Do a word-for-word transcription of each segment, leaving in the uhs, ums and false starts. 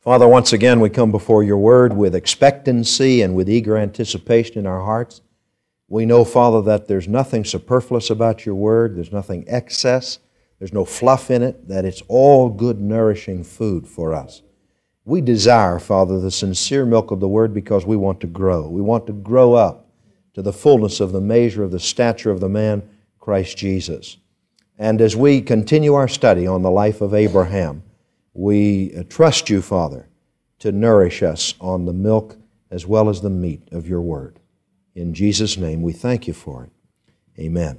Father, once again we come before your word with expectancy and with eager anticipation in our hearts. We know, Father, that there's nothing superfluous about your word. There's nothing excess. There's no fluff in it, that it's all good, nourishing food for us. We desire, Father, the sincere milk of the word because we want to grow. We want to grow up to the fullness of the measure of the stature of the man, Christ Jesus. And as we continue our study on the life of Abraham, we trust you, Father, to nourish us on the milk as well as the meat of your word. In Jesus' name, we thank you for it. Amen.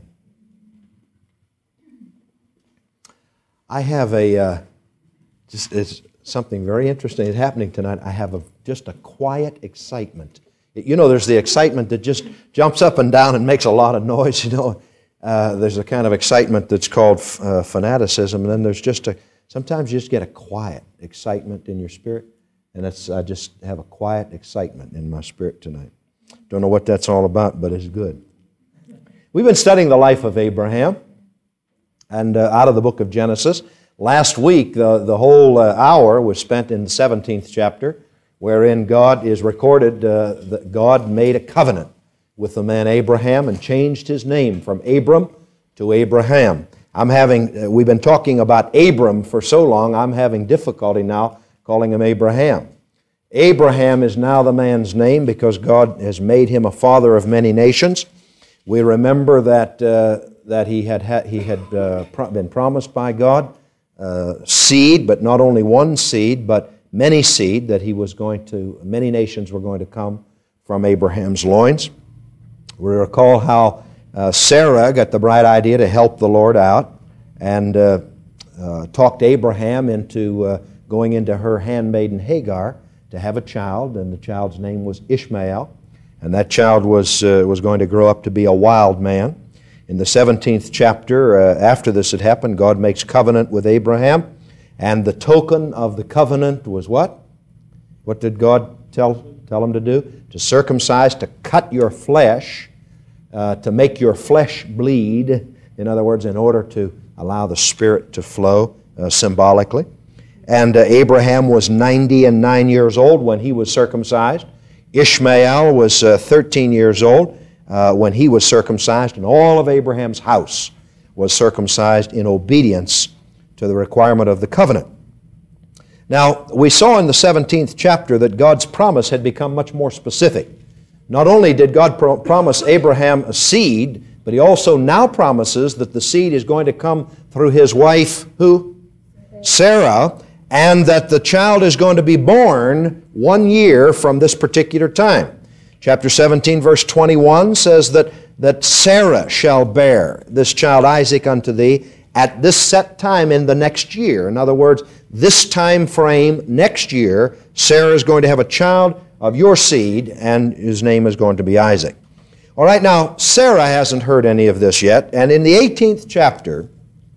I have a, uh, just it's something very interesting is happening tonight. I have a, just a quiet excitement. You know, there's the excitement that just jumps up and down and makes a lot of noise, you know. Uh, there's a kind of excitement that's called uh, fanaticism, and then there's just a Sometimes you just get a quiet excitement in your spirit, and it's, I just have a quiet excitement in my spirit tonight. Don't know what that's all about, but it's good. We've been studying the life of Abraham, and uh, out of the book of Genesis. Last week, the, the whole uh, hour was spent in the seventeenth chapter, wherein God is recorded uh, that God made a covenant with the man Abraham and changed his name from Abram to Abraham. I'm having, we've been talking about Abram for so long, I'm having difficulty now calling him Abraham. Abraham is now the man's name because God has made him a father of many nations. We remember that uh, that he had ha- he had uh, pro- been promised by God uh, seed, but not only one seed, but many seed, that he was going to, many nations were going to come from Abraham's loins. We recall how Uh, Sarah got the bright idea to help the Lord out and uh, uh, talked Abraham into uh, going into her handmaiden Hagar to have a child, and the child's name was Ishmael, and that child was uh, was going to grow up to be a wild man. In the seventeenth chapter, uh, after this had happened, God makes covenant with Abraham, and the token of the covenant was what? What did God tell, tell him to do? To circumcise, to cut your flesh, Uh, to make your flesh bleed, in other words, in order to allow the Spirit to flow uh, symbolically. And uh, Abraham was ninety and nine years old when he was circumcised. Ishmael was uh, thirteen years old uh, when he was circumcised, and all of Abraham's house was circumcised in obedience to the requirement of the covenant. Now, we saw in the seventeenth chapter that God's promise had become much more specific. Not only did God pro- promise Abraham a seed, but he also now promises that the seed is going to come through his wife, who? Sarah, and that the child is going to be born one year from this particular time. Chapter seventeen, verse twenty-one says that, that Sarah shall bear this child Isaac unto thee at this set time in the next year. In other words, this time frame next year, Sarah is going to have a child of your seed, and his name is going to be Isaac. All right, now, Sarah hasn't heard any of this yet, and in the eighteenth chapter,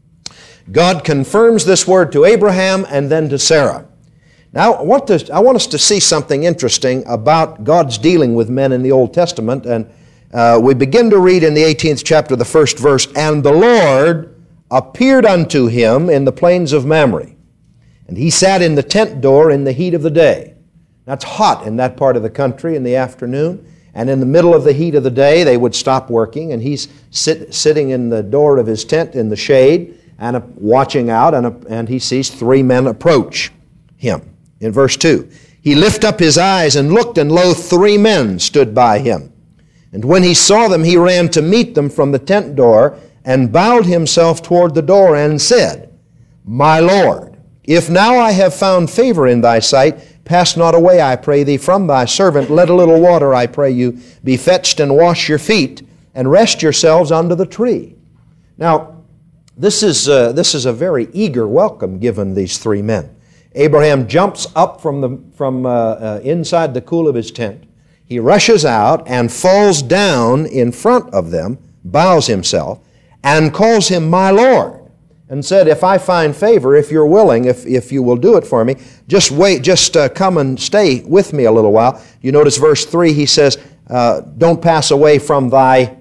God confirms this word to Abraham and then to Sarah. Now, I want, to, I want us to see something interesting about God's dealing with men in the Old Testament, and uh, we begin to read in the eighteenth chapter, the first verse, "And the Lord appeared unto him in the plains of Mamre, and he sat in the tent door in the heat of the day." That's hot in that part of the country in the afternoon. And in the middle of the heat of the day, they would stop working, and he's sit, sitting in the door of his tent in the shade and uh, watching out, and, uh, and he sees three men approach him. In verse two, "He lift up his eyes and looked, and lo, three men stood by him. And when he saw them, he ran to meet them from the tent door and bowed himself toward the door and said, My Lord, if now I have found favor in thy sight, pass not away, I pray thee, from thy servant. Let a little water, I pray you, be fetched, and wash your feet, and rest yourselves under the tree." Now, this is, uh, this is a very eager welcome given these three men. Abraham jumps up from, the, from uh, uh, inside the cool of his tent. He rushes out and falls down in front of them, bows himself, and calls him "My Lord," and said, "If I find favor, if you're willing, if, if you will do it for me, just wait, just uh, come and stay with me a little while." You notice verse three, he says, uh, "Don't pass away from thy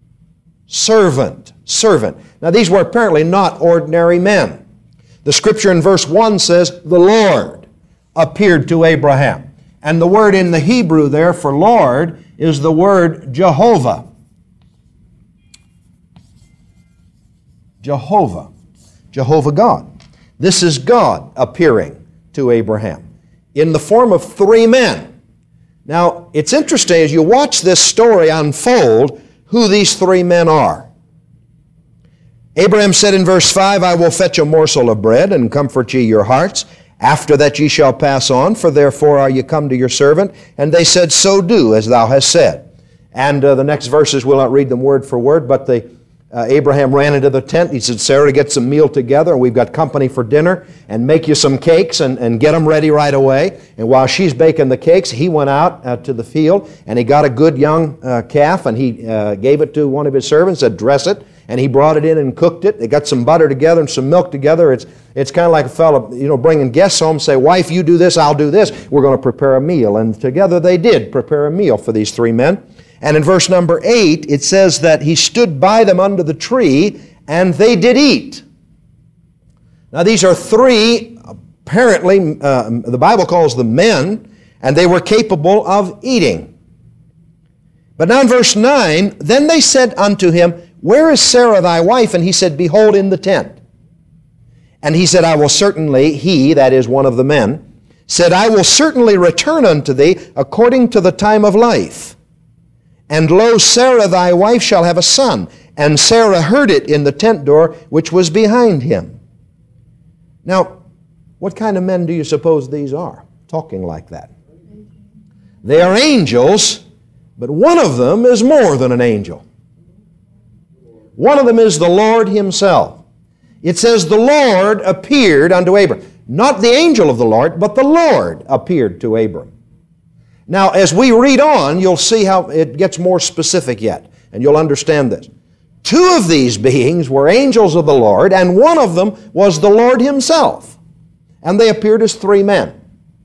servant." Servant. Now these were apparently not ordinary men. The scripture in verse one says, "The Lord appeared to Abraham. And the word in the Hebrew there for Lord is the word Jehovah. Jehovah. Jehovah God. This is God appearing to Abraham in the form of three men. Now, it's interesting as you watch this story unfold who these three men are. Abraham said in verse five, I will fetch a morsel of bread and comfort ye your hearts. After that ye shall pass on, for therefore are ye come to your servant. And they said, so do as thou hast said. And uh, the next verses, we'll not read them word for word, but the Uh, Abraham ran into the tent. He said, Sarah, get some meal together, and we've got company for dinner, and make you some cakes and, and get them ready right away. And while she's baking the cakes, he went out uh, to the field, and he got a good young uh, calf, and he uh, gave it to one of his servants, said, dress it, and he brought it in and cooked it. They got some butter together and some milk together. It's it's kind of like a fellow, you know, bringing guests home, say, wife, you do this, I'll do this. We're going to prepare a meal. And together they did prepare a meal for these three men. And in verse number eight, it says that he stood by them under the tree, and they did eat. Now these are three, apparently, uh, the Bible calls them men, and they were capable of eating. But now in verse nine, then they said unto him, where is Sarah thy wife? And he said, behold, in the tent. And he said, I will certainly, he, that is one of the men, said, I will certainly return unto thee according to the time of life. And lo, Sarah thy wife shall have a son. And Sarah heard it in the tent door which was behind him. Now, what kind of men do you suppose these are, talking like that? They are angels, but one of them is more than an angel. One of them is the Lord himself. It says the Lord appeared unto Abram. Not the angel of the Lord, but the Lord appeared to Abram. Now, as we read on, you'll see how it gets more specific yet, and you'll understand this. Two of these beings were angels of the Lord, and one of them was the Lord himself. And they appeared as three men.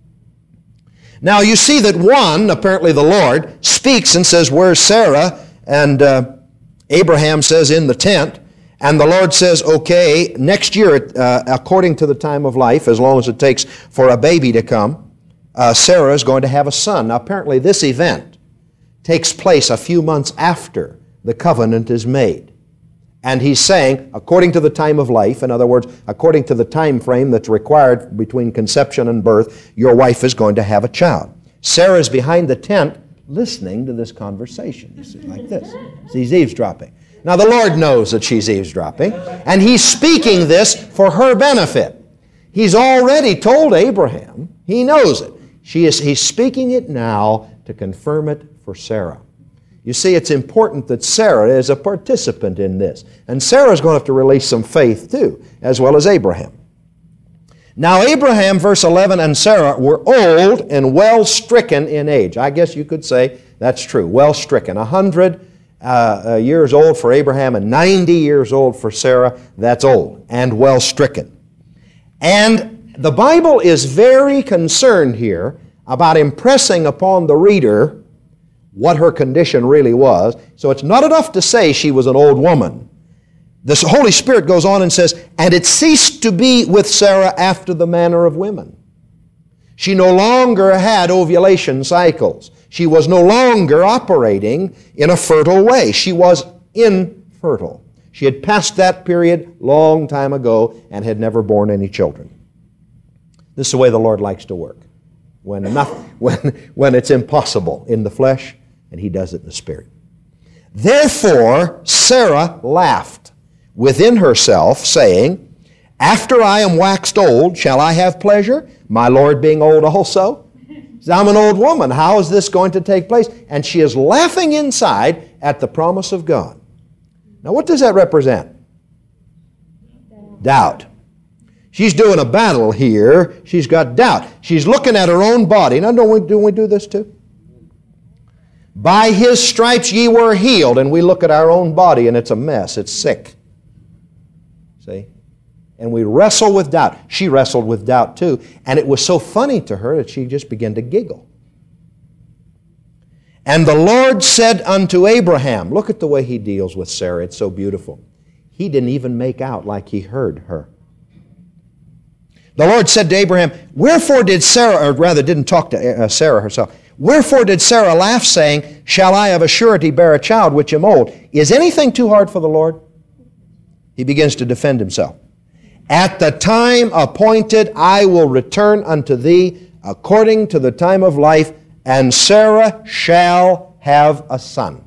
Now, you see that one, apparently the Lord, speaks and says, where's Sarah? And uh, Abraham says, in the tent. And the Lord says, okay, next year, uh, according to the time of life, as long as it takes for a baby to come, Uh, Sarah is going to have a son. Now, apparently this event takes place a few months after the covenant is made. And he's saying, according to the time of life, in other words, according to the time frame that's required between conception and birth, your wife is going to have a child. Sarah is behind the tent listening to this conversation. You see, like this. She's eavesdropping. Now, the Lord knows that she's eavesdropping, and he's speaking this for her benefit. He's already told Abraham. He knows it. She is, he's speaking it now to confirm it for Sarah. You see, it's important that Sarah is a participant in this. And Sarah's going to have to release some faith too, as well as Abraham. Now Abraham, verse eleven, and Sarah were old and well stricken in age. I guess you could say that's true, well stricken. A hundred uh, years old for Abraham and ninety years old for Sarah, that's old and well stricken. And the Bible is very concerned here about impressing upon the reader what her condition really was. So it's not enough to say she was an old woman. The Holy Spirit goes on and says, and it ceased to be with Sarah after the manner of women. She no longer had ovulation cycles. She was no longer operating in a fertile way. She was infertile. She had passed that period long time ago and had never borne any children. This is the way the Lord likes to work. When, enough, when, when it's impossible in the flesh, and he does it in the spirit. Therefore Sarah laughed within herself, saying, after I am waxed old, shall I have pleasure, my Lord being old also? I'm an old woman. How is this going to take place? And she is laughing inside at the promise of God. Now what does that represent? Doubt. She's doing a battle here. She's got doubt. She's looking at her own body. Now, don't we, don't we do this too? By his stripes ye were healed. And we look at our own body and it's a mess. It's sick. See? And we wrestle with doubt. She wrestled with doubt too. And it was so funny to her that she just began to giggle. And the Lord said unto Abraham, look at the way he deals with Sarah. It's so beautiful. He didn't even make out like he heard her. The Lord said to Abraham, wherefore did Sarah, or rather didn't talk to uh, Sarah herself, wherefore did Sarah laugh, saying, shall I of a surety bear a child which am old? Is anything too hard for the Lord? He begins to defend himself. At the time appointed I will return unto thee according to the time of life, and Sarah shall have a son.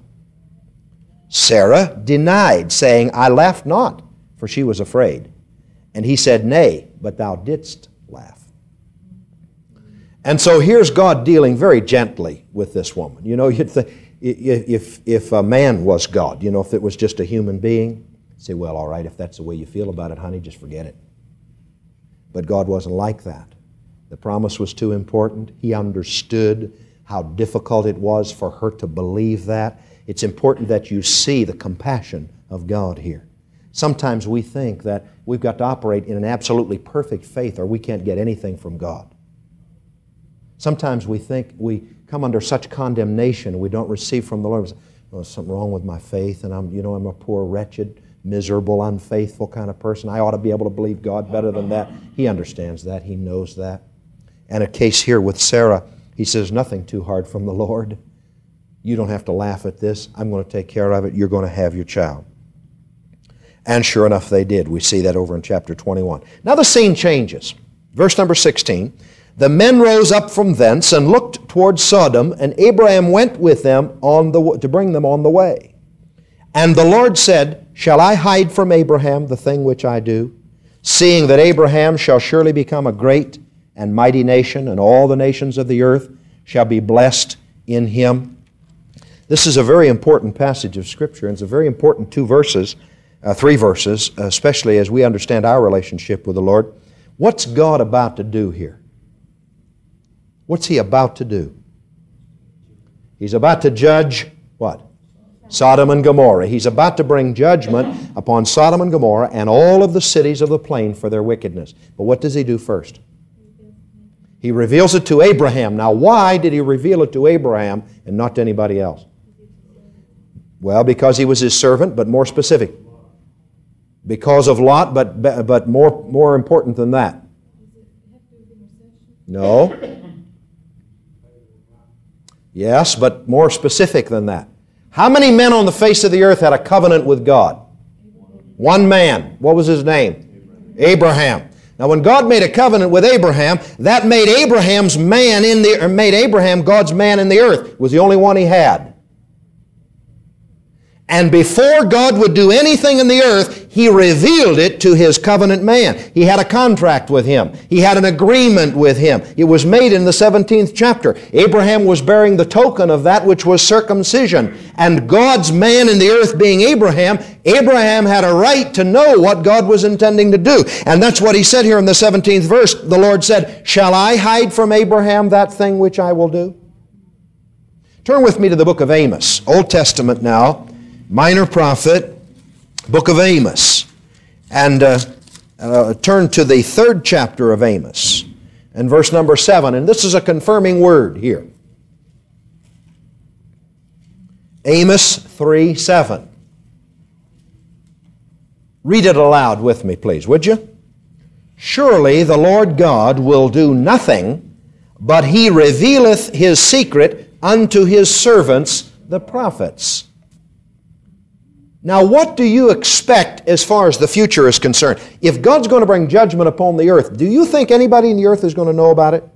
Sarah denied, saying, I laughed not, for she was afraid. And he said, nay, but thou didst laugh. And so here's God dealing very gently with this woman. You know, you'd think, if, if a man was God, you know, if it was just a human being, you'd say, well, all right, if that's the way you feel about it, honey, just forget it. But God wasn't like that. The promise was too important. He understood how difficult it was for her to believe that. It's important that you see the compassion of God here. Sometimes we think that we've got to operate in an absolutely perfect faith or we can't get anything from God. Sometimes we think we come under such condemnation we don't receive from the Lord. We say, oh, there's something wrong with my faith, and I'm, you know, I'm a poor, wretched, miserable, unfaithful kind of person. I ought to be able to believe God better than that. He understands that. He knows that. And a case here with Sarah, he says, nothing too hard from the Lord. You don't have to laugh at this. I'm going to take care of it. You're going to have your child. And sure enough, they did. We see that over in chapter twenty-one. Now the scene changes. Verse number sixteen. The men rose up from thence and looked toward Sodom, and Abraham went with them on the to bring them on the way. And the Lord said, shall I hide from Abraham the thing which I do, seeing that Abraham shall surely become a great and mighty nation, and all the nations of the earth shall be blessed in him? This is a very important passage of Scripture, and it's a very important two verses, uh, three verses, especially as we understand our relationship with the Lord. What's God about to do here? What's He about to do? He's about to judge what? Sodom and Gomorrah. He's about to bring judgment upon Sodom and Gomorrah and all of the cities of the plain for their wickedness. But what does He do first? He reveals it to Abraham. Now, why did He reveal it to Abraham and not to anybody else? Well, because he was his servant, but more specific. Because of Lot, but but more, more important than that. No. Yes, but more specific than that. How many men on the face of the earth had a covenant with God? One man. What was his name? Abraham. Now, when God made a covenant with Abraham, that made Abraham's man in the, or made Abraham God's man in the earth. It was the only one He had. And before God would do anything in the earth, He revealed it to His covenant man. He had a contract with him. He had an agreement with him. It was made in the seventeenth chapter. Abraham was bearing the token of that which was circumcision. And God's man in the earth being Abraham, Abraham had a right to know what God was intending to do. And that's what he said here in the seventeenth verse. The Lord said, shall I hide from Abraham that thing which I will do? Turn with me to the book of Amos, Old Testament now. Minor prophet, book of Amos. And uh, uh, turn to the third chapter of Amos and verse number seven. And this is a confirming word here. Amos three seven. Read it aloud with me, please, would you? Surely the Lord God will do nothing, but He revealeth His secret unto His servants, the prophets. Now, what do you expect as far as the future is concerned? If God's going to bring judgment upon the earth, do you think anybody in the earth is going to know about it?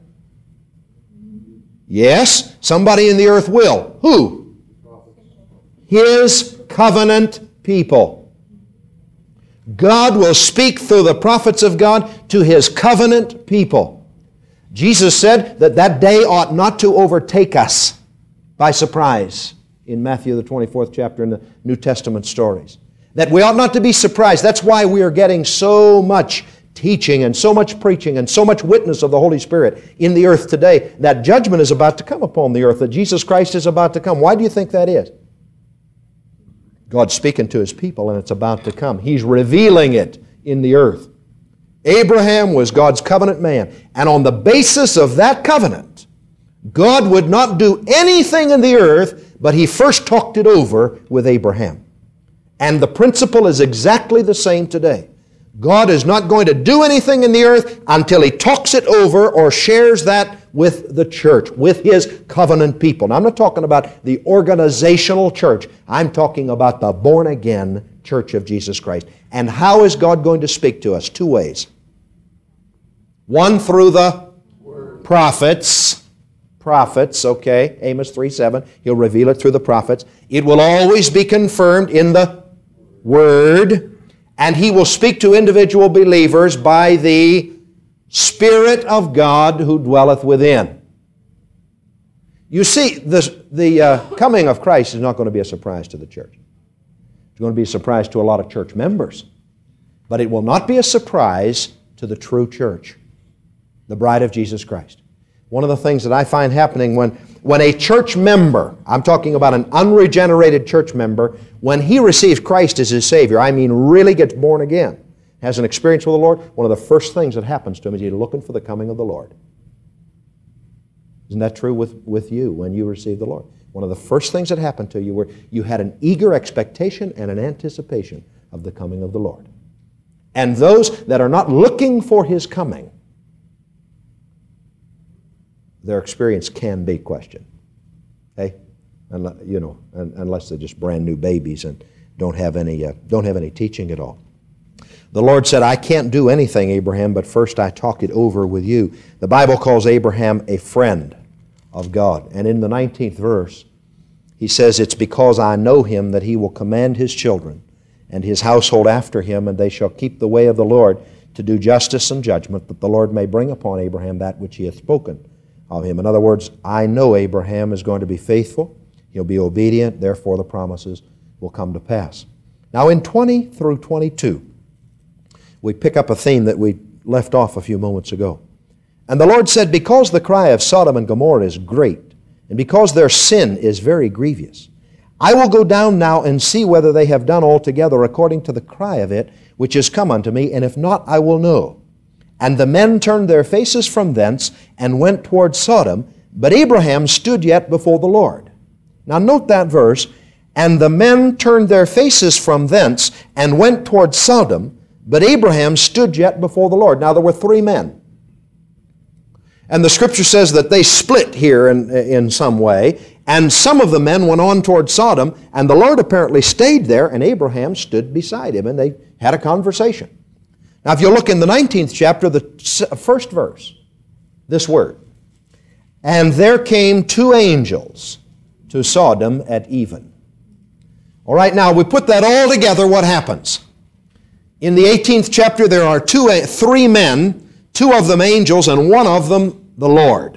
Yes, somebody in the earth will. Who? His covenant people. God will speak through the prophets of God to His covenant people. Jesus said that that day ought not to overtake us by surprise. In Matthew the twenty-fourth chapter in the New Testament stories. That we ought not to be surprised. That's why we are getting so much teaching and so much preaching and so much witness of the Holy Spirit in the earth today. That judgment is about to come upon the earth, that Jesus Christ is about to come. Why do you think that is? God's speaking to His people and it's about to come. He's revealing it in the earth. Abraham was God's covenant man. And on the basis of that covenant, God would not do anything in the earth, but He first talked it over with Abraham. And the principle is exactly the same today. God is not going to do anything in the earth until He talks it over or shares that with the church, with His covenant people. Now, I'm not talking about the organizational church. I'm talking about the born-again church of Jesus Christ. And how is God going to speak to us? Two ways. One, through the Word. prophets. Prophets, okay, Amos three seven. He'll reveal it through the prophets. It will always be confirmed in the Word. And He will speak to individual believers by the Spirit of God who dwelleth within. You see, the, the uh, coming of Christ is not going to be a surprise to the church. It's going to be a surprise to a lot of church members. But it will not be a surprise to the true church, the bride of Jesus Christ. One of the things that I find happening when, when a church member, I'm talking about an unregenerated church member, when he receives Christ as his Savior, I mean really gets born again, has an experience with the Lord, one of the first things that happens to him is he's looking for the coming of the Lord. Isn't that true with, with you when you receive the Lord? One of the first things that happened to you were you had an eager expectation and an anticipation of the coming of the Lord. And those that are not looking for His coming, their experience can be questioned. Hey, you know, unless they're just brand new babies and don't have any uh, don't have any teaching at all. The Lord said, "I can't do anything, Abraham, but first I talk it over with you." The Bible calls Abraham a friend of God, and in the nineteenth verse, he says, "It's because I know him that he will command his children and his household after him, and they shall keep the way of the Lord to do justice and judgment, that the Lord may bring upon Abraham that which He hath spoken of him." In other words, I know Abraham is going to be faithful. He'll be obedient. Therefore, the promises will come to pass. Now, in twenty through twenty-two, we pick up a theme that we left off a few moments ago. "And the Lord said, because the cry of Sodom and Gomorrah is great, and because their sin is very grievous, I will go down now and see whether they have done altogether according to the cry of it, which is come unto me, and if not, I will know. And the men turned their faces from thence, and went toward Sodom, but Abraham stood yet before the Lord." Now note that verse, "And the men turned their faces from thence, and went toward Sodom, but Abraham stood yet before the Lord." Now there were three men. And the Scripture says that they split here in, in some way, and some of the men went on toward Sodom, and the Lord apparently stayed there, and Abraham stood beside him, and they had a conversation. Now, if you look in the nineteenth chapter, the first verse, this word, "And there came two angels to Sodom at even." All right, now we put that all together, what happens? In the eighteenth chapter, there are two, three men, two of them angels, and one of them the Lord.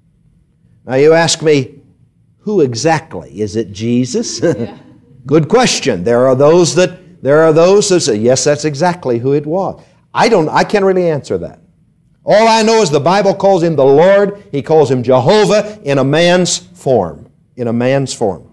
Now you ask me, who exactly? Is it Jesus? Yeah. Good question. There are those that there are those that say, yes, that's exactly who it was. I don't. I can't really answer that. All I know is the Bible calls Him the Lord. He calls Him Jehovah in a man's form. In a man's form.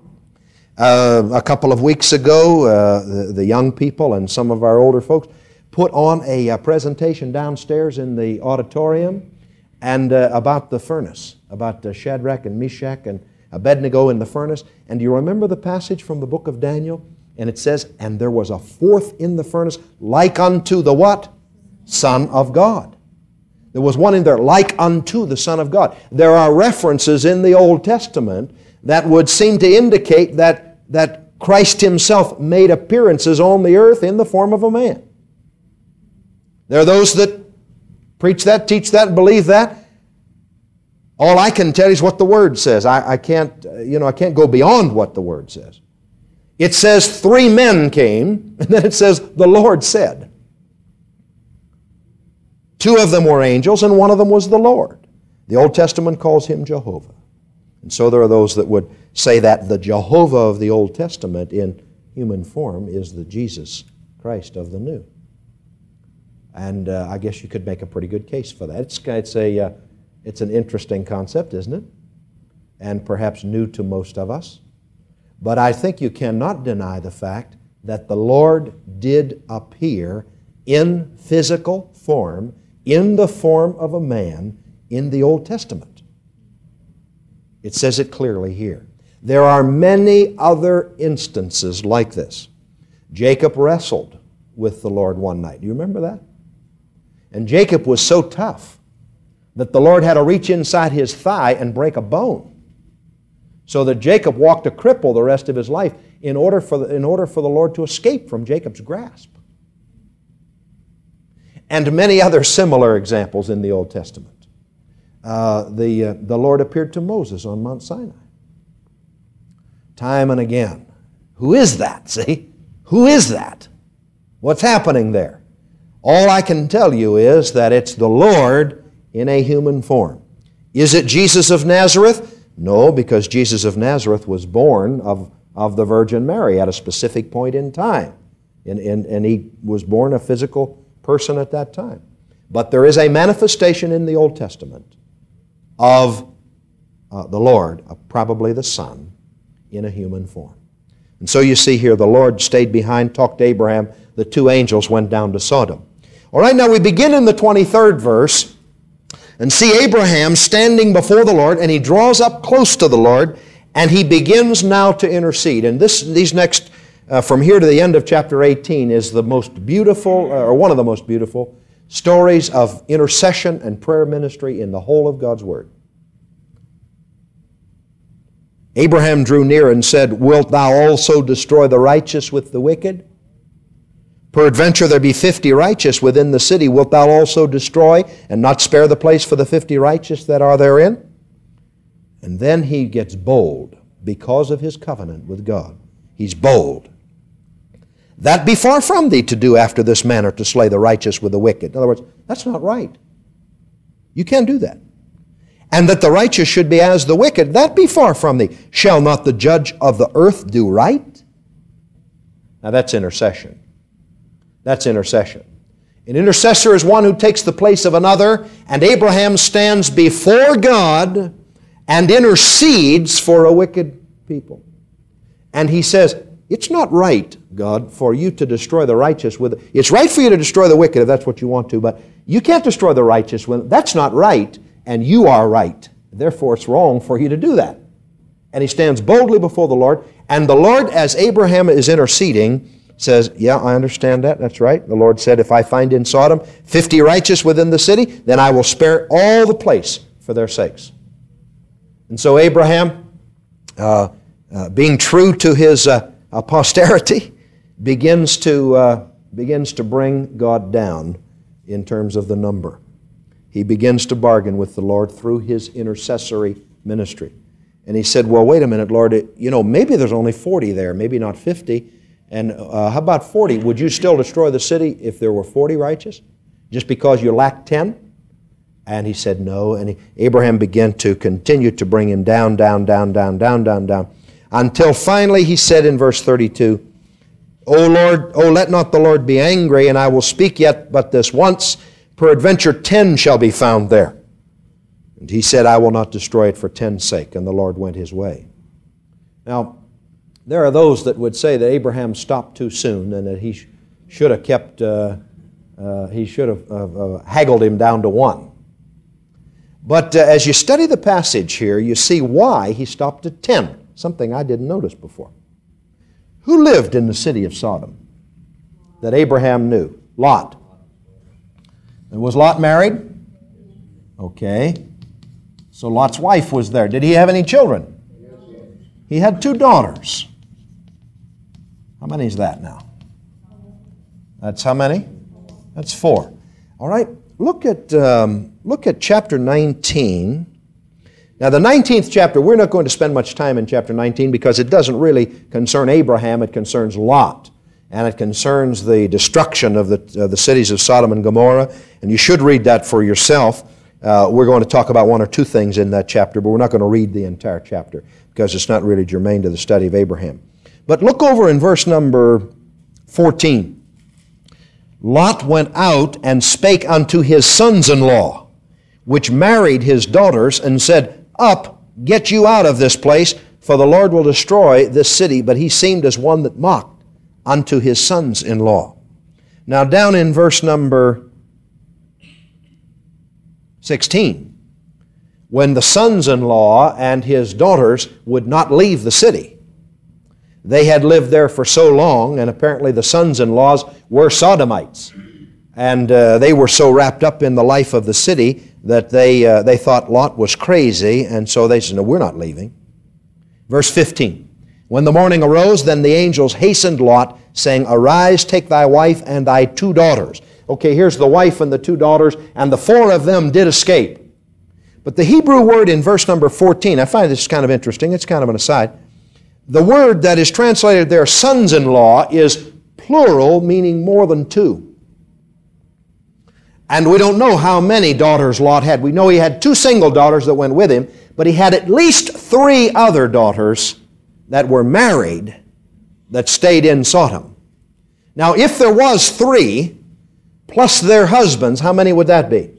Uh, a couple of weeks ago, uh, the, the young people and some of our older folks put on a, a presentation downstairs in the auditorium and uh, about the furnace, about uh, Shadrach and Meshach and Abednego in the furnace. And do you remember the passage from the book of Daniel? And it says, "And there was a fourth in the furnace, like unto the" what? Son of God. There was one in there, like unto the Son of God. There are references in the Old Testament that would seem to indicate that, that Christ Himself made appearances on the earth in the form of a man. There are those that preach that, teach that, believe that. All I can tell you is what the Word says. I, I can't, you know, I can't go beyond what the Word says. It says three men came, and then it says the Lord said. Two of them were angels, and one of them was the Lord. The Old Testament calls Him Jehovah. And so there are those that would say that the Jehovah of the Old Testament in human form is the Jesus Christ of the New. And uh, I guess you could make a pretty good case for that. It's, it's, a, uh, it's an interesting concept, isn't it? And perhaps new to most of us. But I think you cannot deny the fact that the Lord did appear in physical form, in the form of a man, in the Old Testament. It says it clearly here. There are many other instances like this. Jacob wrestled with the Lord one night. Do you remember that? And Jacob was so tough that the Lord had to reach inside his thigh and break a bone, so that Jacob walked a cripple the rest of his life in order for the, in order for the Lord to escape from Jacob's grasp. And many other similar examples in the Old Testament. Uh, the, uh, the Lord appeared to Moses on Mount Sinai. Time and again. Who is that, see? Who is that? What's happening there? All I can tell you is that it's the Lord in a human form. Is it Jesus of Nazareth? No, because Jesus of Nazareth was born of, of the Virgin Mary at a specific point in time. And, and, and he was born a physical person at that time. But there is a manifestation in the Old Testament of uh, the Lord, uh, probably the Son, in a human form. And so you see here, the Lord stayed behind, talked to Abraham. The two angels went down to Sodom. All right, now we begin in the twenty-third verse and see Abraham standing before the Lord, and he draws up close to the Lord, and he begins now to intercede. And this, these next, uh, from here to the end of chapter eighteen, is the most beautiful, or one of the most beautiful, stories of intercession and prayer ministry in the whole of God's Word. Abraham drew near and said, "Wilt thou also destroy the righteous with the wicked? Peradventure there be fifty righteous within the city. Wilt thou also destroy and not spare the place for the fifty righteous that are therein?" And then he gets bold because of his covenant with God. He's bold. "That be far from thee to do after this manner, to slay the righteous with the wicked." In other words, that's not right. You can't do that. "And that the righteous should be as the wicked, that be far from thee. Shall not the judge of the earth do right?" Now that's intercession. That's intercession. An intercessor is one who takes the place of another, and Abraham stands before God and intercedes for a wicked people. And he says, "It's not right, God, for you to destroy the righteous with... It's right for you to destroy the wicked if that's what you want to, but you can't destroy the righteous with... That's not right, and you are right. Therefore, it's wrong for you to do that." And he stands boldly before the Lord, and the Lord, as Abraham is interceding, says, "Yeah, I understand that. That's right. The Lord said, if I find in Sodom fifty righteous within the city, then I will spare all the place for their sakes." And so Abraham, uh, uh, being true to his uh, uh, posterity, begins to, uh, begins to bring God down in terms of the number. He begins to bargain with the Lord through his intercessory ministry. And he said, "Well, wait a minute, Lord, you know, maybe there's only forty there, maybe not fifty. And uh, how about forty? Would you still destroy the city if there were forty righteous? Just because you lack ten? And he said no. And he, Abraham began to continue to bring him down, down, down, down, down, down, down. Until finally he said in verse thirty-two, "O Lord, O let not the Lord be angry, and I will speak yet but this once. Peradventure ten shall be found there." And he said, "I will not destroy it for ten's sake." And the Lord went his way. Now, there are those that would say that Abraham stopped too soon and that he sh- should have kept, uh, uh, he should have uh, uh, haggled him down to one. But uh, as you study the passage here, you see why he stopped at ten, something I didn't notice before. Who lived in the city of Sodom that Abraham knew? Lot. And was Lot married? Okay. So Lot's wife was there. Did he have any children? He had two daughters. How many is that now? That's how many? That's four. All right. Look at um, look at chapter nineteen. Now, the nineteenth chapter, we're not going to spend much time in chapter nineteen because it doesn't really concern Abraham. It concerns Lot, and it concerns the destruction of the uh, the cities of Sodom and Gomorrah. And you should read that for yourself. Uh, we're going to talk about one or two things in that chapter, but we're not going to read the entire chapter because it's not really germane to the study of Abraham. But look over in verse number fourteen. Lot went out and spake unto his sons-in-law, which married his daughters, and said, Up, get you out of this place, for the Lord will destroy this city. But he seemed as one that mocked unto his sons-in-law. Now down in verse number sixteen, when the sons-in-law and his daughters would not leave the city, They had lived there for so long, and apparently the sons-in-laws were sodomites. And uh, they were so wrapped up in the life of the city that they, uh, they thought Lot was crazy, and so they said, no, we're not leaving. Verse fifteen, when the morning arose, then the angels hastened Lot, saying, arise, take thy wife and thy two daughters. Okay, here's the wife and the two daughters, and the four of them did escape. But the Hebrew word in verse number fourteen, I find this kind of interesting, it's kind of an aside. The word that is translated there, sons-in-law, is plural, meaning more than two. And we don't know how many daughters Lot had. We know he had two single daughters that went with him, but he had at least three other daughters that were married that stayed in Sodom. Now, if there was three, plus their husbands, how many would that be?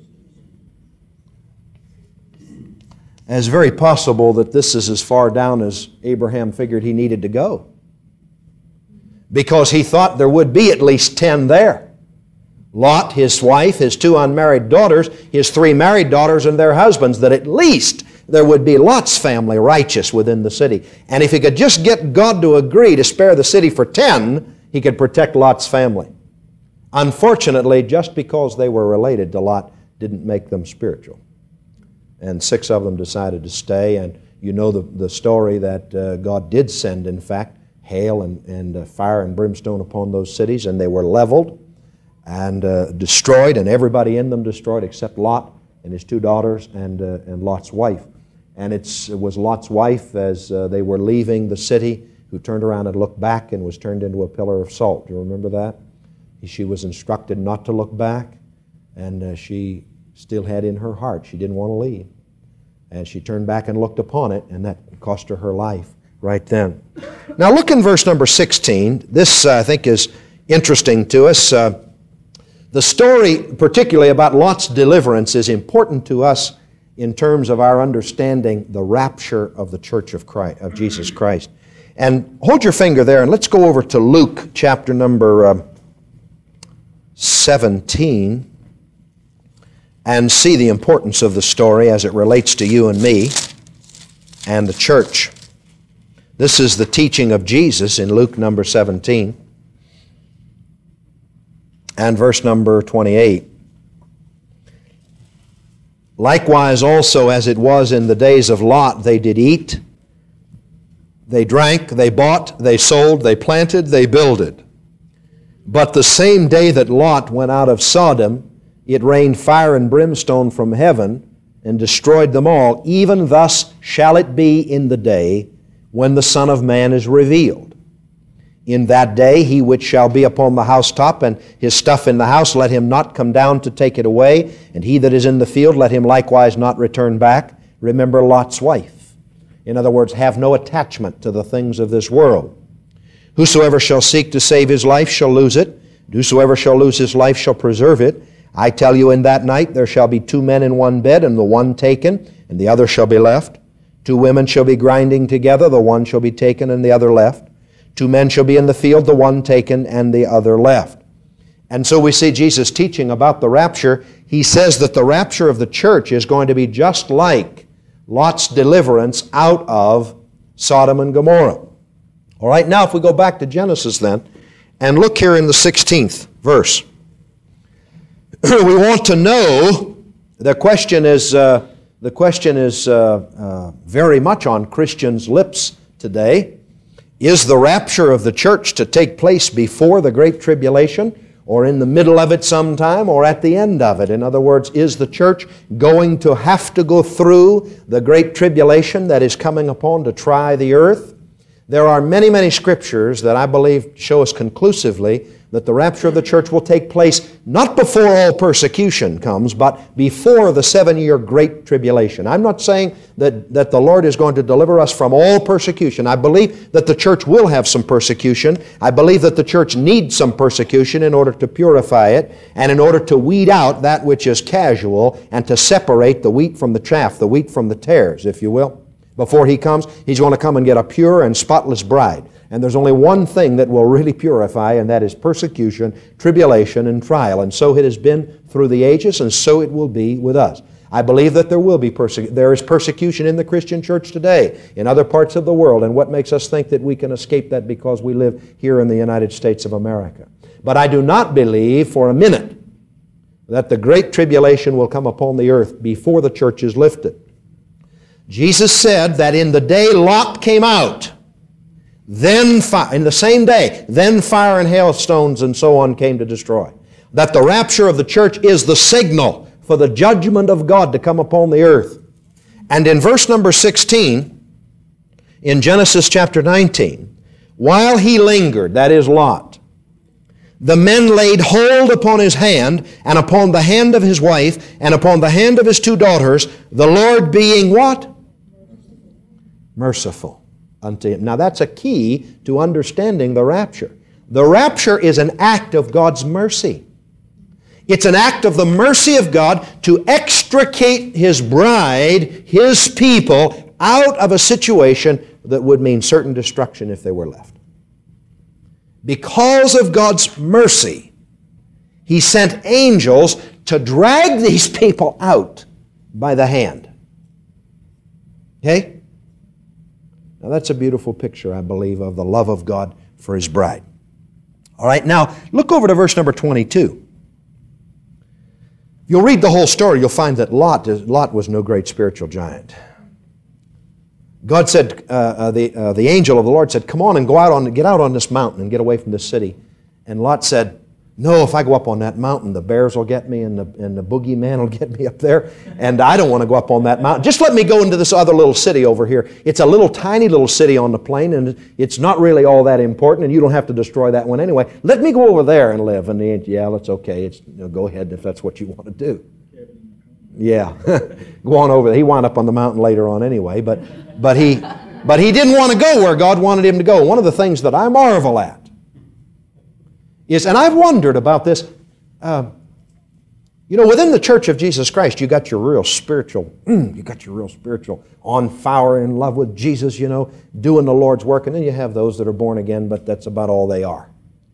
It's very possible that this is as far down as Abraham figured he needed to go, because he thought there would be at least ten there. Lot, his wife, his two unmarried daughters, his three married daughters and their husbands, that at least there would be Lot's family righteous within the city. And if he could just get God to agree to spare the city for ten, he could protect Lot's family. Unfortunately, just because they were related to Lot didn't make them spiritual. And six of them decided to stay, and you know the, the story that uh, God did send, in fact, hail and, and uh, fire and brimstone upon those cities, and they were leveled and uh, destroyed, and everybody in them destroyed except Lot and his two daughters and, uh, and Lot's wife. And it's, it was Lot's wife, as uh, they were leaving the city, who turned around and looked back and was turned into a pillar of salt. Do you remember that? She was instructed not to look back, and uh, she still had in her heart she didn't want to leave. And she turned back and looked upon it, and that cost her her life right then. Now look in verse number sixteen. This, uh, I think, is interesting to us. Uh, the story, particularly about Lot's deliverance, is important to us in terms of our understanding the rapture of the church of Christ, of Jesus Christ. And hold your finger there, and let's go over to Luke chapter number uh, seventeen. And see the importance of the story as it relates to you and me and the church. This is the teaching of Jesus in Luke number seventeen and verse number twenty-eight. Likewise also as it was in the days of Lot, they did eat, they drank, they bought, they sold, they planted, they builded. But the same day that Lot went out of Sodom, it rained fire and brimstone from heaven and destroyed them all. Even thus shall it be in the day when the Son of Man is revealed. In that day he which shall be upon the housetop and his stuff in the house, let him not come down to take it away. And he that is in the field, let him likewise not return back. Remember Lot's wife. In other words, have no attachment to the things of this world. Whosoever shall seek to save his life shall lose it. And whosoever shall lose his life shall preserve it. I tell you, in that night there shall be two men in one bed, and the one taken, and the other shall be left. Two women shall be grinding together, the one shall be taken, and the other left. Two men shall be in the field, the one taken, and the other left. And so we see Jesus teaching about the rapture. He says that the rapture of the church is going to be just like Lot's deliverance out of Sodom and Gomorrah. All right, now if we go back to Genesis then, and look here in the sixteenth verse. We want to know, the question is, uh, the question is uh, uh, very much on Christians' lips today. Is the rapture of the church to take place before the Great Tribulation, or in the middle of it sometime, or at the end of it? In other words, is the church going to have to go through the Great Tribulation that is coming upon to try the earth? There are many, many scriptures that I believe show us conclusively that the rapture of the church will take place not before all persecution comes, but before the seven-year Great Tribulation. I'm not saying that, that the Lord is going to deliver us from all persecution. I believe that the church will have some persecution. I believe that the church needs some persecution in order to purify it and in order to weed out that which is casual and to separate the wheat from the chaff, the wheat from the tares, if you will. Before He comes, He's going to come and get a pure and spotless bride. And there's only one thing that will really purify, and that is persecution, tribulation, and trial. And so it has been through the ages, and so it will be with us. I believe that there will be persecution. There is persecution in the Christian church today, in other parts of the world, and what makes us think that we can escape that because we live here in the United States of America? But I do not believe for a minute that the great tribulation will come upon the earth before the church is lifted. Jesus said that in the day Lot came out, then fire, in the same day, then fire and hailstones and so on came to destroy. That the rapture of the church is the signal for the judgment of God to come upon the earth. And in verse number sixteen, in Genesis chapter nineteen, while he lingered, that is Lot, the men laid hold upon his hand, and upon the hand of his wife, and upon the hand of his two daughters, the Lord being what? Merciful unto him. Now that's a key to understanding the rapture. The rapture is an act of God's mercy. It's an act of the mercy of God to extricate His bride, His people, out of a situation that would mean certain destruction if they were left. Because of God's mercy, He sent angels to drag these people out by the hand. Okay? Now that's a beautiful picture, I believe, of the love of God for His bride. All right, now look over to verse number twenty-two. If you'll read the whole story, you'll find that Lot, Lot was no great spiritual giant. God said, uh, uh, the, uh, the angel of the Lord said, come on and go out on, get out on this mountain and get away from this city. And Lot said, no, if I go up on that mountain, the bears will get me and the, and the boogeyman will get me up there. And I don't want to go up on that mountain. Just let me go into this other little city over here. It's a little tiny little city on the plain, and it's not really all that important, and you don't have to destroy that one anyway. Let me go over there and live. And the angel, yeah, that's okay. It's, you know, go ahead if that's what you want to do. Yeah, go on over there. He wound up on the mountain later on anyway, but but he but he didn't want to go where God wanted him to go. One of the things that I marvel at is, and I've wondered about this, uh, you know, within the Church of Jesus Christ, you got your real spiritual, mm, you got your real spiritual on fire, in love with Jesus, you know, doing the Lord's work, and then you have those that are born again, but that's about all they are.